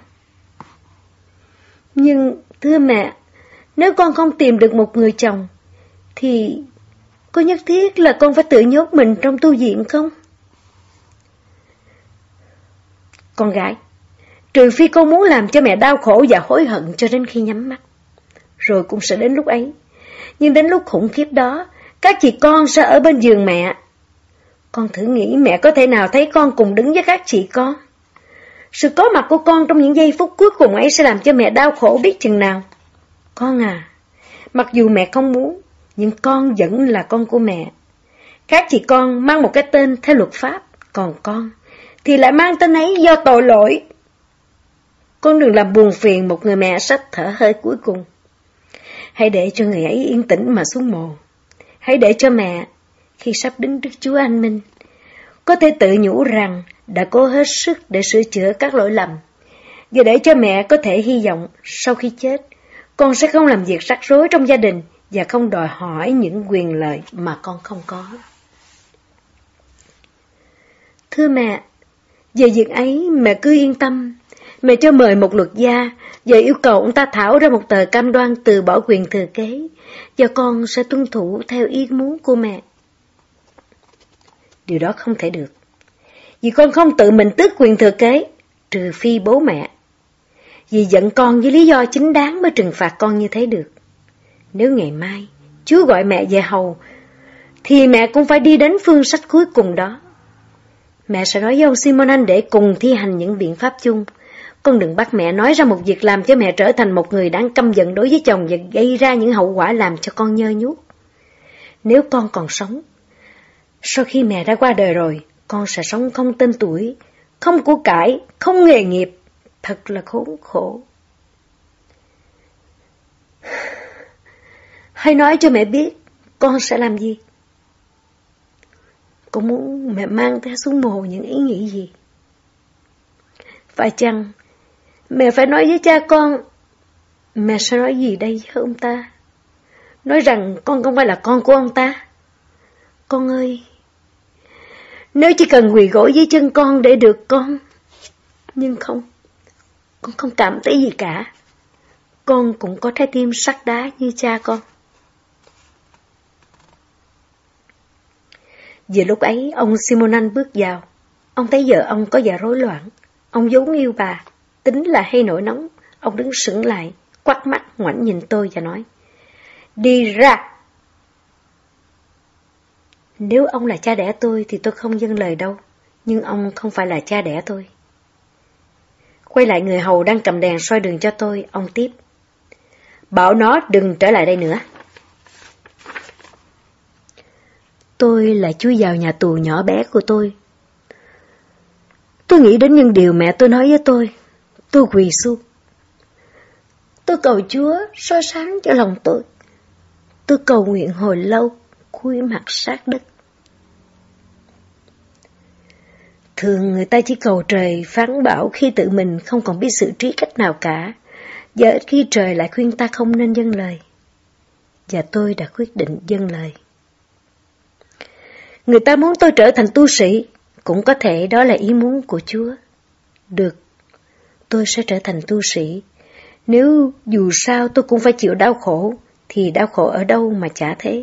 Nhưng, thưa mẹ, nếu con không tìm được một người chồng, thì có nhất thiết là con phải tự nhốt mình trong tu viện không? Con gái, trừ phi con muốn làm cho mẹ đau khổ và hối hận cho đến khi nhắm mắt, rồi cũng sẽ đến lúc ấy. Nhưng đến lúc khủng khiếp đó, các chị con sẽ ở bên giường mẹ. Con thử nghĩ mẹ có thể nào thấy con cùng đứng với các chị con? Sự có mặt của con trong những giây phút cuối cùng ấy sẽ làm cho mẹ đau khổ biết chừng nào. Con à, mặc dù mẹ không muốn, nhưng con vẫn là con của mẹ. Các chị con mang một cái tên theo luật pháp, còn con thì lại mang tên ấy do tội lỗi. Con đừng làm buồn phiền một người mẹ sắp thở hơi cuối cùng. Hãy để cho người ấy yên tĩnh mà xuống mồ. Hãy để cho mẹ, khi sắp đứng trước Chúa Anh Minh, có thể tự nhủ rằng đã cố hết sức để sửa chữa các lỗi lầm. Và để cho mẹ có thể hy vọng sau khi chết, con sẽ không làm việc rắc rối trong gia đình và không đòi hỏi những quyền lợi mà con không có. Thưa mẹ, về việc ấy mẹ cứ yên tâm. Mẹ cho mời một luật gia và yêu cầu ông ta thảo ra một tờ cam đoan từ bỏ quyền thừa kế, và con sẽ tuân thủ theo ý muốn của mẹ. Điều đó không thể được, vì con không tự mình tước quyền thừa kế, trừ phi bố mẹ. Vì giận con với lý do chính đáng mới trừng phạt con như thế được. Nếu ngày mai Chúa gọi mẹ về hầu, thì mẹ cũng phải đi đến phương sách cuối cùng đó. Mẹ sẽ nói với ông Simonan để cùng thi hành những biện pháp chung. Con đừng bắt mẹ nói ra một việc làm cho mẹ trở thành một người đáng căm giận đối với chồng và gây ra những hậu quả làm cho con nhơ nhuốc. Nếu con còn sống, sau khi mẹ đã qua đời rồi, con sẽ sống không tên tuổi, không của cải, không nghề nghiệp, thật là khốn khổ. Hãy nói cho mẹ biết con sẽ làm gì. Con muốn mẹ mang theo xuống mồ những ý nghĩ gì? Phải chăng mẹ phải nói với cha con? Mẹ sẽ nói gì đây với ông ta? Nói rằng con không phải là con của ông ta? Con ơi, nếu chỉ cần quỳ gối dưới chân con để được con. Nhưng không, con không cảm thấy gì cả. Con cũng có trái tim sắt đá như cha con. Vừa lúc ấy, ông Simonan bước vào. Ông thấy vợ ông có vẻ rối loạn. Ông vốn yêu bà, tính là hay nổi nóng. Ông đứng sững lại, quắt mắt ngoảnh nhìn tôi và nói: Đi ra! Nếu ông là cha đẻ tôi thì tôi không vâng lời đâu. Nhưng ông không phải là cha đẻ tôi. Quay lại người hầu đang cầm đèn soi đường cho tôi, ông tiếp: Bảo nó đừng trở lại đây nữa. Tôi lại chui vào nhà tù nhỏ bé của tôi. Tôi nghĩ đến những điều mẹ tôi nói với tôi. Tôi quỳ xuống. Tôi cầu Chúa soi sáng cho lòng tôi. Tôi cầu nguyện hồi lâu, cúi mặt sát đất. Thường người ta chỉ cầu trời phán bảo khi tự mình không còn biết xử trí cách nào cả, và ít khi trời lại khuyên ta không nên dâng lời. Và tôi đã quyết định dâng lời. Người ta muốn tôi trở thành tu sĩ, cũng có thể đó là ý muốn của Chúa. Được, tôi sẽ trở thành tu sĩ. Nếu dù sao tôi cũng phải chịu đau khổ, thì đau khổ ở đâu mà chả thế.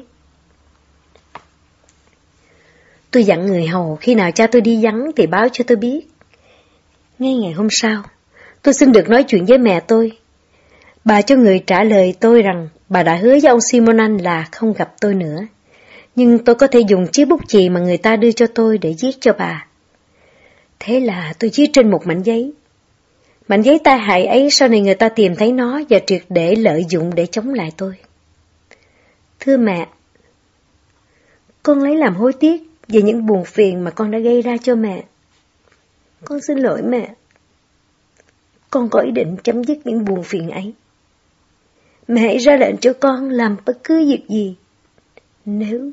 Tôi dặn người hầu khi nào cha tôi đi vắng thì báo cho tôi biết. Ngay ngày hôm sau, tôi xin được nói chuyện với mẹ tôi. Bà cho người trả lời tôi rằng bà đã hứa với ông Simonan là không gặp tôi nữa, nhưng tôi có thể dùng chiếc bút chì mà người ta đưa cho tôi để viết cho bà. Thế là tôi viết trên một mảnh giấy. Mảnh giấy tai hại ấy sau này người ta tìm thấy nó và triệt để lợi dụng để chống lại tôi. Thưa mẹ, con lấy làm hối tiếc về những buồn phiền mà con đã gây ra cho mẹ. Con xin lỗi mẹ. Con có ý định chấm dứt những buồn phiền ấy. Mẹ hãy ra lệnh cho con làm bất cứ việc gì. Nếu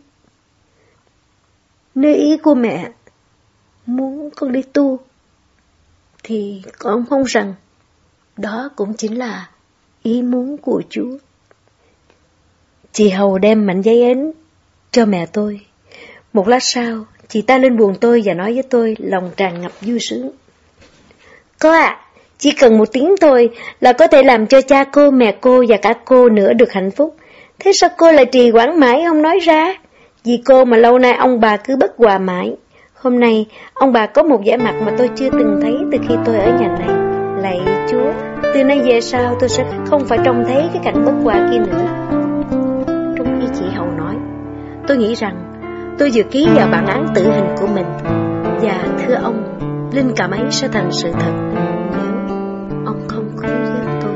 ý của mẹ muốn con đi tu, thì con mong rằng đó cũng chính là ý muốn của Chúa. Chị Hầu đem mảnh giấy ấy cho mẹ tôi. Một lát sau, chị ta lên buồng tôi và nói với tôi lòng tràn ngập vui sướng. Cô ạ, chỉ cần một tiếng thôi là có thể làm cho cha cô, mẹ cô và cả cô nữa được hạnh phúc. Thế sao cô lại trì hoãn mãi không nói ra? Vì cô mà lâu nay ông bà cứ bất hòa mãi. Hôm nay, ông bà có một vẻ mặt mà tôi chưa từng thấy từ khi tôi ở nhà này. Lạy Chúa, từ nay về sau tôi sẽ không phải trông thấy cái cảnh bất hòa kia nữa. Trong khi chị Hầu nói, tôi nghĩ rằng tôi vừa ký vào bản án tử hình của mình. Và thưa ông, linh cảm ấy sẽ thành sự thật nếu ông không cứu giúp tôi.